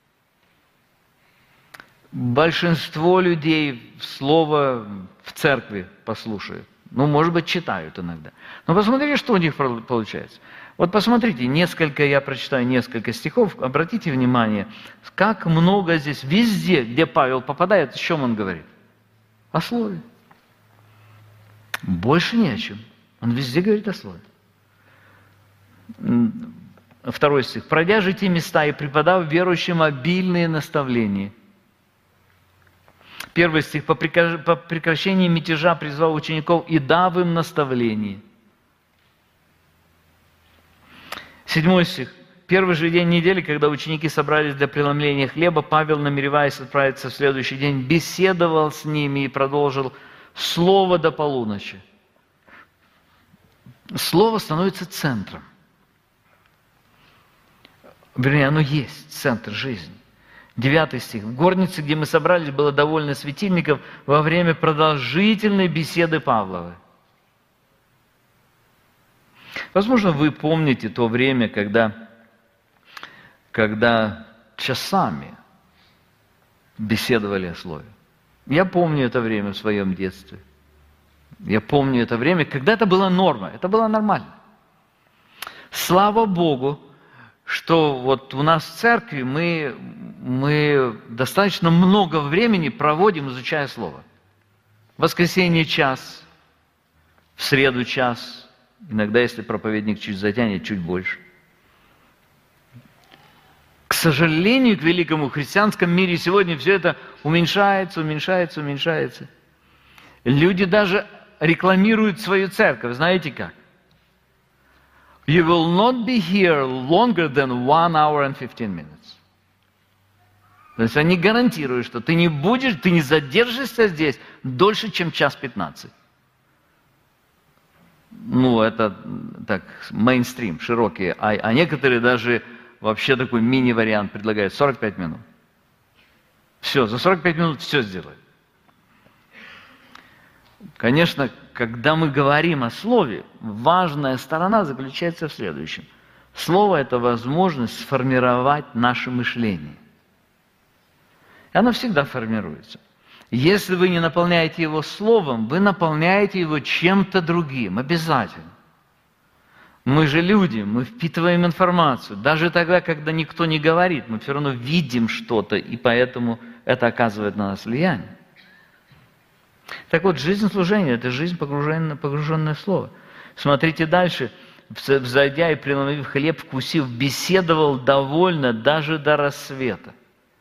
Большинство людей Слово в церкви послушают. Ну, может быть, читают иногда. Но посмотрите, что у них получается. Вот посмотрите, несколько, я прочитаю несколько стихов, обратите внимание, как много здесь, везде, где Павел попадает, о чем он говорит? О Слове. Больше ни о чем. Он везде говорит о Слове. Второй стих. «Пройдя же те места и преподав верующим обильные наставления». Первый стих. «По прекращении мятежа призвал учеников и дав им наставление». Седьмой стих. Первый же день недели, когда ученики собрались для преломления хлеба, Павел, намереваясь отправиться в следующий день, беседовал с ними и продолжил слово до полуночи. Слово становится центром. Вернее, оно есть центр жизни. Девятый стих. В горнице, где мы собрались, было довольно светильников во время продолжительной беседы Павловой. Возможно, вы помните то время, когда, когда часами беседовали о Слове. Я помню это время в своем детстве. Я помню это время, когда это была норма, это было нормально. Слава Богу, что вот у нас в церкви мы, мы достаточно много времени проводим, изучая Слово. В воскресенье час, в среду час. Иногда, если проповедник чуть затянет, чуть больше. К сожалению, к великому, в христианском мире сегодня все это уменьшается, уменьшается, уменьшается. Люди даже рекламируют свою церковь. Знаете как? You will not be here longer than one hour and fifteen minutes. То есть они гарантируют, что ты не будешь, ты не задержишься здесь дольше, чем час пятнадцать. Ну, это так, мейнстрим, широкий. А, а некоторые даже вообще такой мини-вариант предлагают сорок пять минут. Все, за сорок пять минут все сделают. Конечно, когда мы говорим о Слове, важная сторона заключается в следующем. Слово – это возможность сформировать наше мышление. И оно всегда формируется. Если вы не наполняете его словом, вы наполняете его чем-то другим, обязательно. Мы же люди, мы впитываем информацию. Даже тогда, когда никто не говорит, мы все равно видим что-то, и поэтому это оказывает на нас влияние. Так вот, жизнь служения – это жизнь, погруженная, погруженная в Слово. Смотрите дальше. «Взойдя и преломив хлеб, вкусив, беседовал довольно даже до рассвета».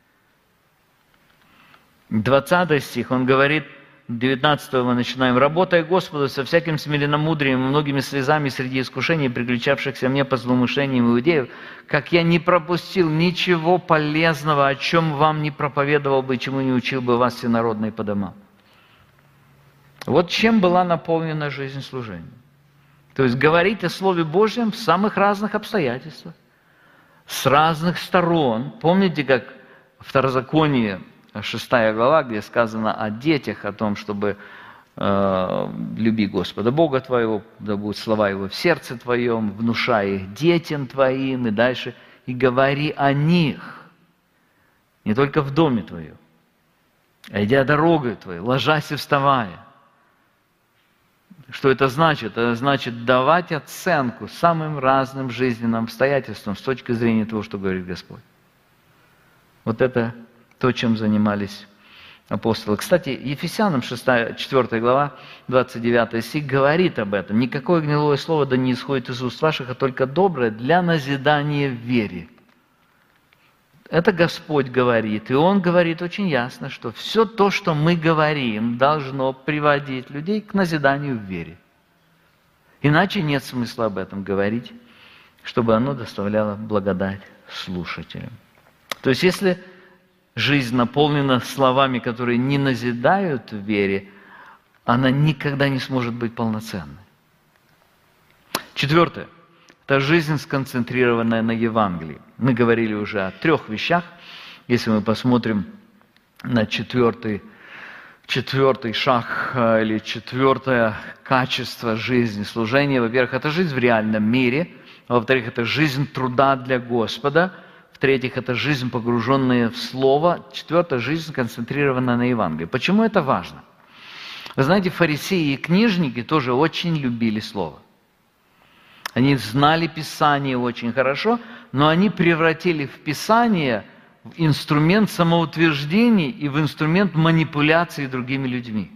двадцатый стих, он говорит, девятнадцатого мы начинаем. «Работая Господу со всяким смиренномудрием и многими слезами среди искушений, приключавшихся мне по злоумышлениям иудеев, как я не пропустил ничего полезного, о чем вам не проповедовал бы, чему не учил бы вас всенародные по домам». Вот чем была наполнена жизнь служения. То есть говорить о Слове Божьем в самых разных обстоятельствах, с разных сторон. Помните, как Второзаконие, шестая глава, где сказано о детях, о том, чтобы э, люби Господа Бога твоего, да будут слова Его в сердце твоем, внушай их детям твоим, и дальше, и говори о них, не только в доме твоем, а идя дорогой твоей, ложась и вставая. Что это значит? Это значит давать оценку самым разным жизненным обстоятельствам с точки зрения того, что говорит Господь. Вот это то, чем занимались апостола. Кстати, Ефесянам шестая, четвёртая глава, двадцать девятый стих говорит об этом. «Никакое гнилое слово да не исходит из уст ваших, а только доброе для назидания в вере». Это Господь говорит, и Он говорит очень ясно, что все то, что мы говорим, должно приводить людей к назиданию в вере. Иначе нет смысла об этом говорить, чтобы оно доставляло благодать слушателям. То есть, если жизнь наполнена словами, которые не назидают в вере, она никогда не сможет быть полноценной. Четвертое. Это жизнь, сконцентрированная на Евангелии. Мы говорили уже о трех вещах. Если мы посмотрим на четвертый, четвертый шаг или четвертое качество жизни, служения, во-первых, это жизнь в реальном мире. Во-вторых, это жизнь труда для Господа. В-третьих, это жизнь, погруженная в Слово. Четвертая жизнь, сконцентрированная на Евангелии. Почему это важно? Вы знаете, фарисеи и книжники тоже очень любили Слово. Они знали Писание очень хорошо, но они превратили в Писание в инструмент самоутверждений и в инструмент манипуляции другими людьми.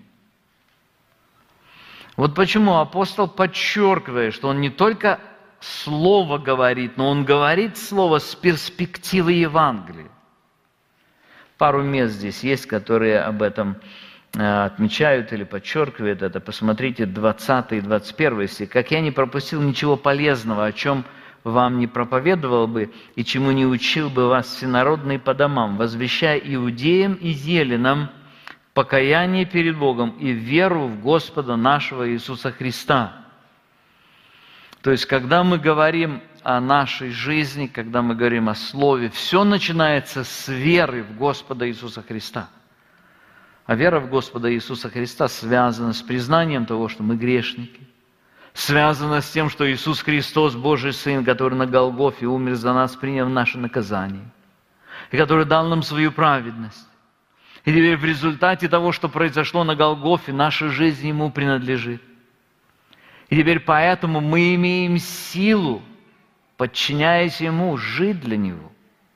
Вот почему апостол подчеркивает, что он не только Слово говорит, но он говорит Слово с перспективы Евангелия. Пару мест здесь есть, которые об этом отмечают или подчеркивают это. Посмотрите, двадцатый и двадцать первый стих. «Как я не пропустил ничего полезного, о чем вам не проповедовал бы, и чему не учил бы вас всенародные по домам, возвещая иудеям и еленам покаяние перед Богом и веру в Господа нашего Иисуса Христа». То есть, когда мы говорим о нашей жизни, когда мы говорим о Слове, все начинается с веры в Господа Иисуса Христа. А вера в Господа Иисуса Христа связана с признанием того, что мы грешники, связана с тем, что Иисус Христос, Божий Сын, который на Голгофе умер за нас, приняв наше наказание, и который дал нам свою праведность. И теперь в результате того, что произошло на Голгофе, наша жизнь Ему принадлежит. И теперь поэтому мы имеем силу, подчиняясь Ему, жить для Него.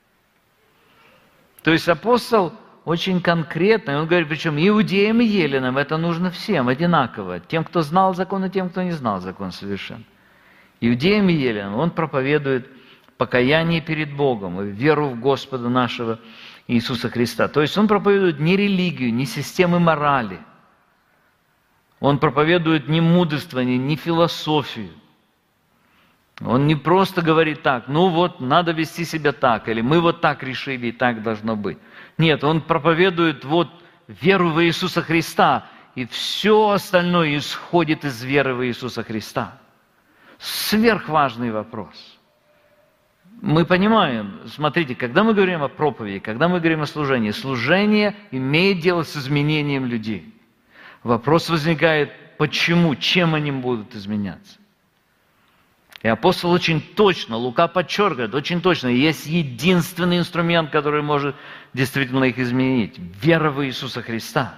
То есть апостол очень конкретно, он говорит, причем иудеям и еленам это нужно всем одинаково, тем, кто знал закон, и тем, кто не знал закон совершенно. Иудеям и еленам он проповедует покаяние перед Богом и веру в Господа нашего Иисуса Христа. То есть он проповедует не религию, не системы морали. Он проповедует не мудрствование, не философию. Он не просто говорит так, ну вот, надо вести себя так, или мы вот так решили, и так должно быть. Нет, он проповедует вот веру в Иисуса Христа, и все остальное исходит из веры в Иисуса Христа. Сверхважный вопрос. Мы понимаем, смотрите, когда мы говорим о проповеди, когда мы говорим о служении, служение имеет дело с изменением людей. Вопрос возникает, почему, чем они будут изменяться? И апостол очень точно, Лука подчеркивает, очень точно, есть единственный инструмент, который может действительно их изменить. Вера в Иисуса Христа.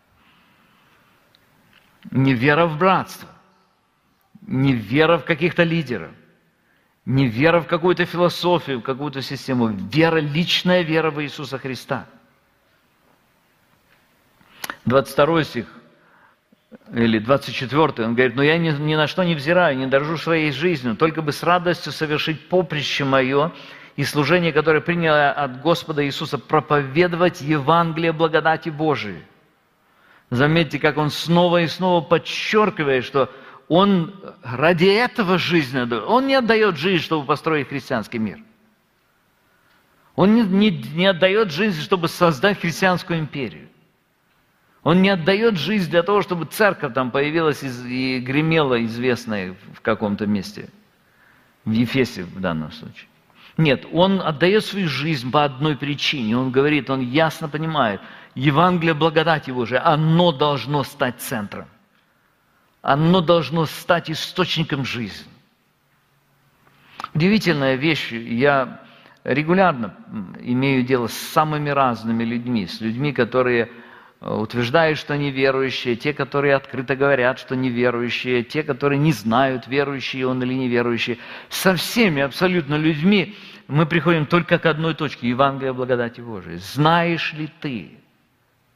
Не вера в братство, не вера в каких-то лидеров, не вера в какую-то философию, в какую-то систему. Вера, личная вера в Иисуса Христа. двадцать второй стих. Или двадцать четвёртый, он говорит, но я ни, ни на что не взираю, не дорожу своей жизнью, только бы с радостью совершить поприще мое и служение, которое приняло от Господа Иисуса, проповедовать Евангелие благодати Божией. Заметьте, как он снова и снова подчеркивает, что он ради этого жизнь отдает. Он не отдает жизнь, чтобы построить христианский мир. Он не, не, не отдает жизнь, чтобы создать христианскую империю. Он не отдает жизнь для того, чтобы церковь там появилась и гремела известная в каком-то месте. В Ефесе в данном случае. Нет, он отдает свою жизнь по одной причине. Он говорит, он ясно понимает, Евангелие благодати Божией, оно должно стать центром. Оно должно стать источником жизни. Удивительная вещь. Я регулярно имею дело с самыми разными людьми, с людьми, которые утверждают, что они верующие, те, которые открыто говорят, что неверующие, те, которые не знают, верующие он или неверующие. Со всеми абсолютно людьми мы приходим только к одной точке – Евангелие благодати Божией. Знаешь ли ты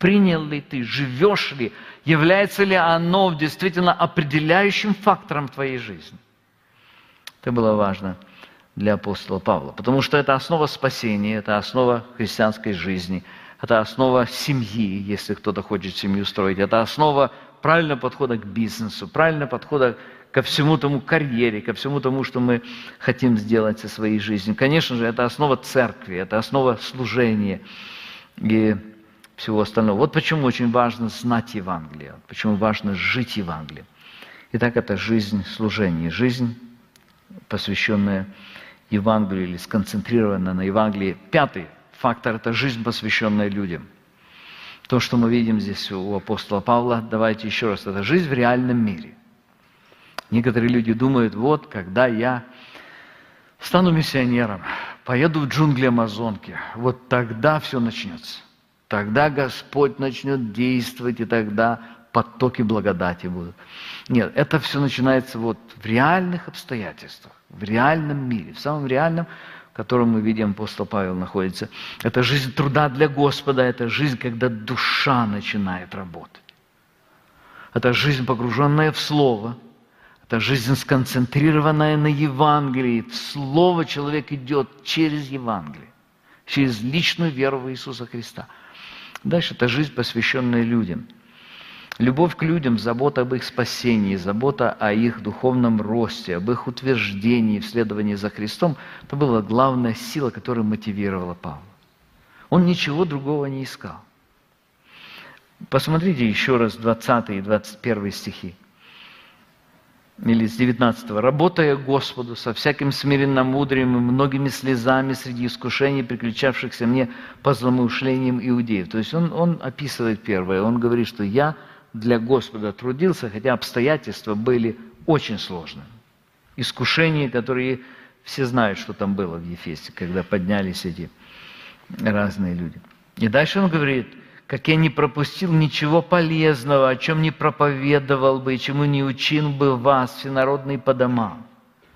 принял ли ты, живешь ли, является ли оно действительно определяющим фактором твоей жизни. Это было важно для апостола Павла, потому что это основа спасения, это основа христианской жизни, это основа семьи, если кто-то хочет семью строить, это основа правильного подхода к бизнесу, правильного подхода ко всему тому, карьере, ко всему тому, что мы хотим сделать со своей жизнью. Конечно же, это основа церкви, это основа служения и всего остального. Вот почему очень важно знать Евангелие, почему важно жить Евангелием. Итак, это жизнь служения, жизнь, посвященная Евангелию или сконцентрированная на Евангелии. Пятый фактор – это жизнь, посвященная людям. То, что мы видим здесь у апостола Павла, давайте еще раз, это жизнь в реальном мире. Некоторые люди думают, вот, когда я стану миссионером, поеду в джунгли Амазонки, вот тогда все начнется. Тогда Господь начнет действовать, и тогда потоки благодати будут. Нет, это все начинается вот в реальных обстоятельствах, в реальном мире, в самом реальном, в котором мы видим, апостол Павел находится. Это жизнь труда для Господа, это жизнь, когда душа начинает работать. Это жизнь, погруженная в Слово, это жизнь, сконцентрированная на Евангелии. В Слово человек идет через Евангелие, через личную веру в Иисуса Христа. Дальше это жизнь, посвященная людям. Любовь к людям, забота об их спасении, забота о их духовном росте, об их утверждении в следовании за Христом, это была главная сила, которая мотивировала Павла. Он ничего другого не искал. Посмотрите еще раз двадцатый и двадцать первый стихи. Или с девятнадцатого. «Работая Господу со всяким смиренномудрием и многими слезами среди искушений, приключавшихся мне по злоумышлениям иудеев». То есть он, он описывает первое. Он говорит, что я для Господа трудился, хотя обстоятельства были очень сложными. Искушения, которые все знают, что там было в Ефесе, когда поднялись эти разные люди. И дальше он говорит, как я не пропустил ничего полезного, о чем не проповедовал бы, и чему не учил бы вас, всенародные по домам.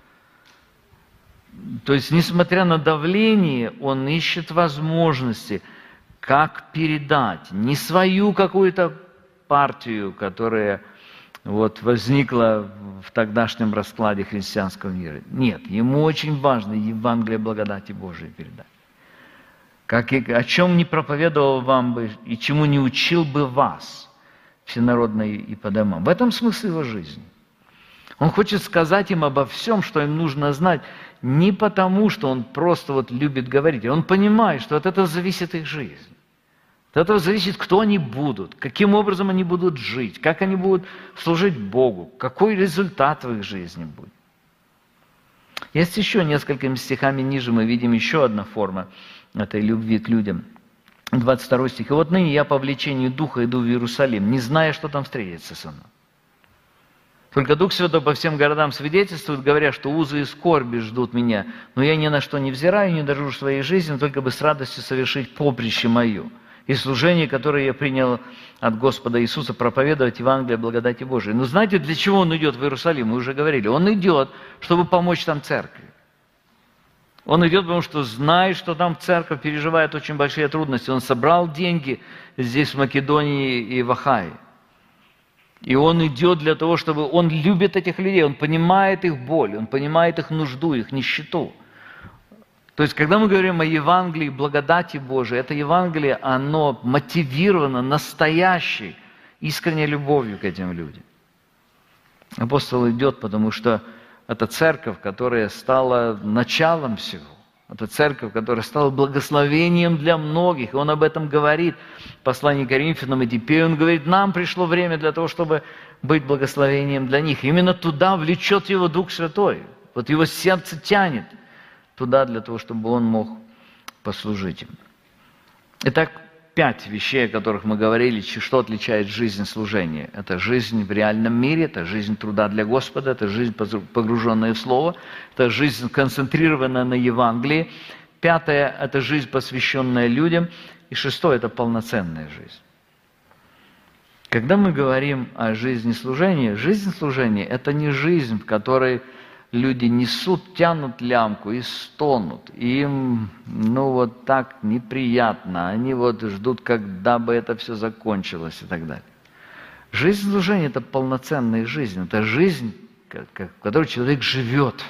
То есть, несмотря на давление, он ищет возможности, как передать не свою какую-то партию, которая вот возникла в тогдашнем раскладе христианского мира. Нет, ему очень важно Евангелие благодати Божией передать. Как и, о чем не проповедовал вам бы и чему не учил бы вас, всенародные и по домам. В этом смысл его жизни. Он хочет сказать им обо всем, что им нужно знать, не потому, что он просто вот любит говорить. Он понимает, что от этого зависит их жизнь. От этого зависит, кто они будут, каким образом они будут жить, как они будут служить Богу, какой результат в их жизни будет. Есть еще несколькими стихами ниже, мы видим еще одна форма этой любви к людям. двадцать второй стих. «И вот ныне я по влечению Духа иду в Иерусалим, не зная, что там встретится со мной. Только Дух Святой по всем городам свидетельствует, говоря, что узы и скорби ждут меня, но я ни на что не взираю, не дорожу своей жизни, только бы с радостью совершить поприще мое и служение, которое я принял от Господа Иисуса, проповедовать Евангелие благодати Божией». Но знаете, для чего он идет в Иерусалим? Мы уже говорили. Он идет, чтобы помочь там церкви. Он идет, потому что знает, что там церковь переживает очень большие трудности. Он собрал деньги здесь, в Македонии и в Ахае. И он идет для того, чтобы... Он любит этих людей, он понимает их боль, он понимает их нужду, их нищету. То есть, когда мы говорим о Евангелии, благодати Божией, это Евангелие, оно мотивировано настоящей, искренней любовью к этим людям. Апостол идет, потому что это церковь, которая стала началом всего. Это церковь, которая стала благословением для многих. И он об этом говорит в послании к Коринфянам. И теперь он говорит, нам пришло время для того, чтобы быть благословением для них. Именно туда влечет его Дух Святой. Вот его сердце тянет туда для того, чтобы он мог послужить им. Итак, пять вещей, о которых мы говорили, что отличает жизнь служения. Это жизнь в реальном мире, это жизнь труда для Господа, это жизнь, погруженная в Слово, это жизнь, концентрированная на Евангелии. Пятое – это жизнь, посвященная людям. И шестое – это полноценная жизнь. Когда мы говорим о жизни служения, жизнь служения – это не жизнь, в которой люди несут, тянут лямку и стонут. Им, ну, вот так неприятно. Они вот ждут, когда бы это все закончилось и так далее. Жизнь служения – это полноценная жизнь. Это жизнь, в которой человек живет.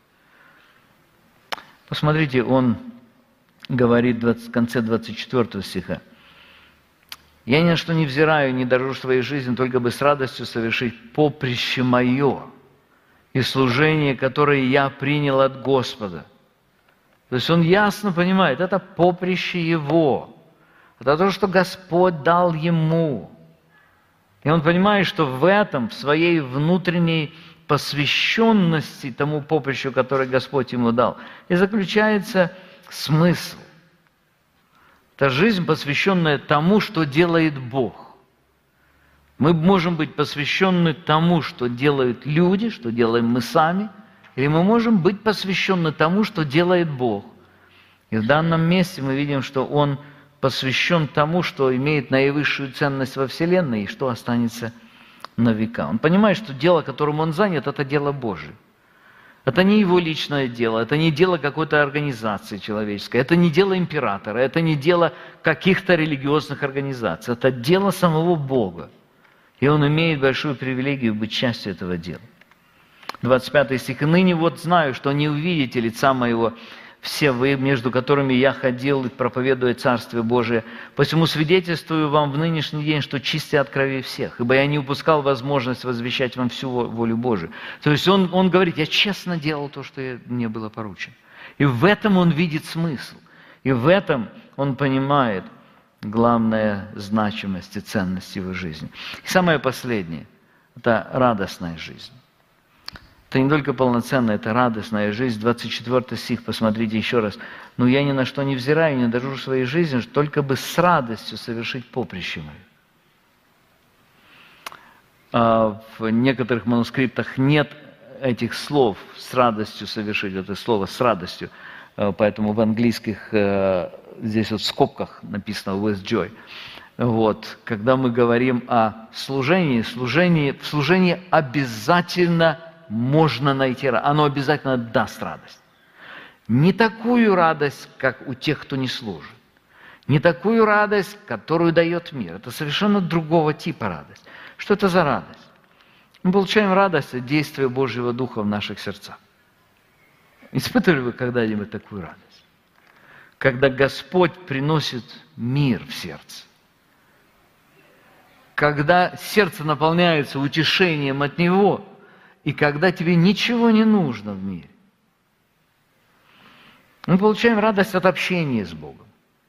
Посмотрите, он говорит в конце двадцать четвёртого стиха. «Я ни на что не взираю, не дорожу своей жизни, только бы с радостью совершить поприще мое и служение, которое я принял от Господа». То есть он ясно понимает, это поприще его. Это то, что Господь дал ему. И он понимает, что в этом, в своей внутренней посвященности тому поприщу, которое Господь ему дал, и заключается смысл. Это жизнь, посвященная тому, что делает Бог. Мы можем быть посвящены тому, что делают люди, что делаем мы сами, или мы можем быть посвящены тому, что делает Бог. И в данном месте мы видим, что он посвящен тому, что имеет наивысшую ценность во Вселенной и что останется на века. Он понимает, что дело, которым он занят, это дело Божие. Это не его личное дело, это не дело какой-то организации человеческой, это не дело императора, это не дело каких-то религиозных организаций, это дело самого Бога. И он имеет большую привилегию быть частью этого дела. двадцать пятый стих. «И ныне вот знаю, что не увидите лица моего все вы, между которыми я ходил, проповедуя Царствие Божие. Посему свидетельствую вам в нынешний день, что чистый от крови всех, ибо я не упускал возможность возвещать вам всю волю Божию». То есть он, он говорит, я честно делал то, что я, мне было поручено. И в этом он видит смысл. И в этом он понимает главная значимость и ценность его жизни. И самое последнее – это радостная жизнь. Это не только полноценная, это радостная жизнь. двадцать четвёртый стих, посмотрите еще раз. «Но я ни на что не взираю, не дорожу своей жизни, только бы с радостью совершить поприще мое». А в некоторых манускриптах нет этих слов «с радостью совершить», это слово «с радостью», поэтому в английских здесь вот в скобках написано «with joy». Вот. Когда мы говорим о служении, служении, в служении обязательно можно найти радость. Оно обязательно даст радость. Не такую радость, как у тех, кто не служит. Не такую радость, которую дает мир. Это совершенно другого типа радость. Что это за радость? Мы получаем радость от действия Божьего Духа в наших сердцах. Испытывали вы когда-нибудь такую радость? Когда Господь приносит мир в сердце. Когда сердце наполняется утешением от Него, и когда тебе ничего не нужно в мире. Мы получаем радость от общения с Богом.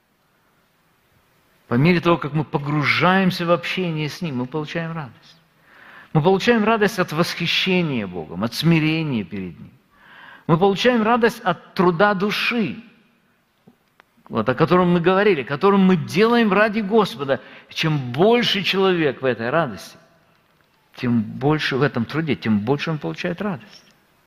По мере того, как мы погружаемся в общение с Ним, мы получаем радость. Мы получаем радость от восхищения Богом, от смирения перед Ним. Мы получаем радость от труда души, вот, о котором мы говорили, которым мы делаем ради Господа. Чем больше человек в этой радости, тем больше в этом труде, тем больше он получает радость.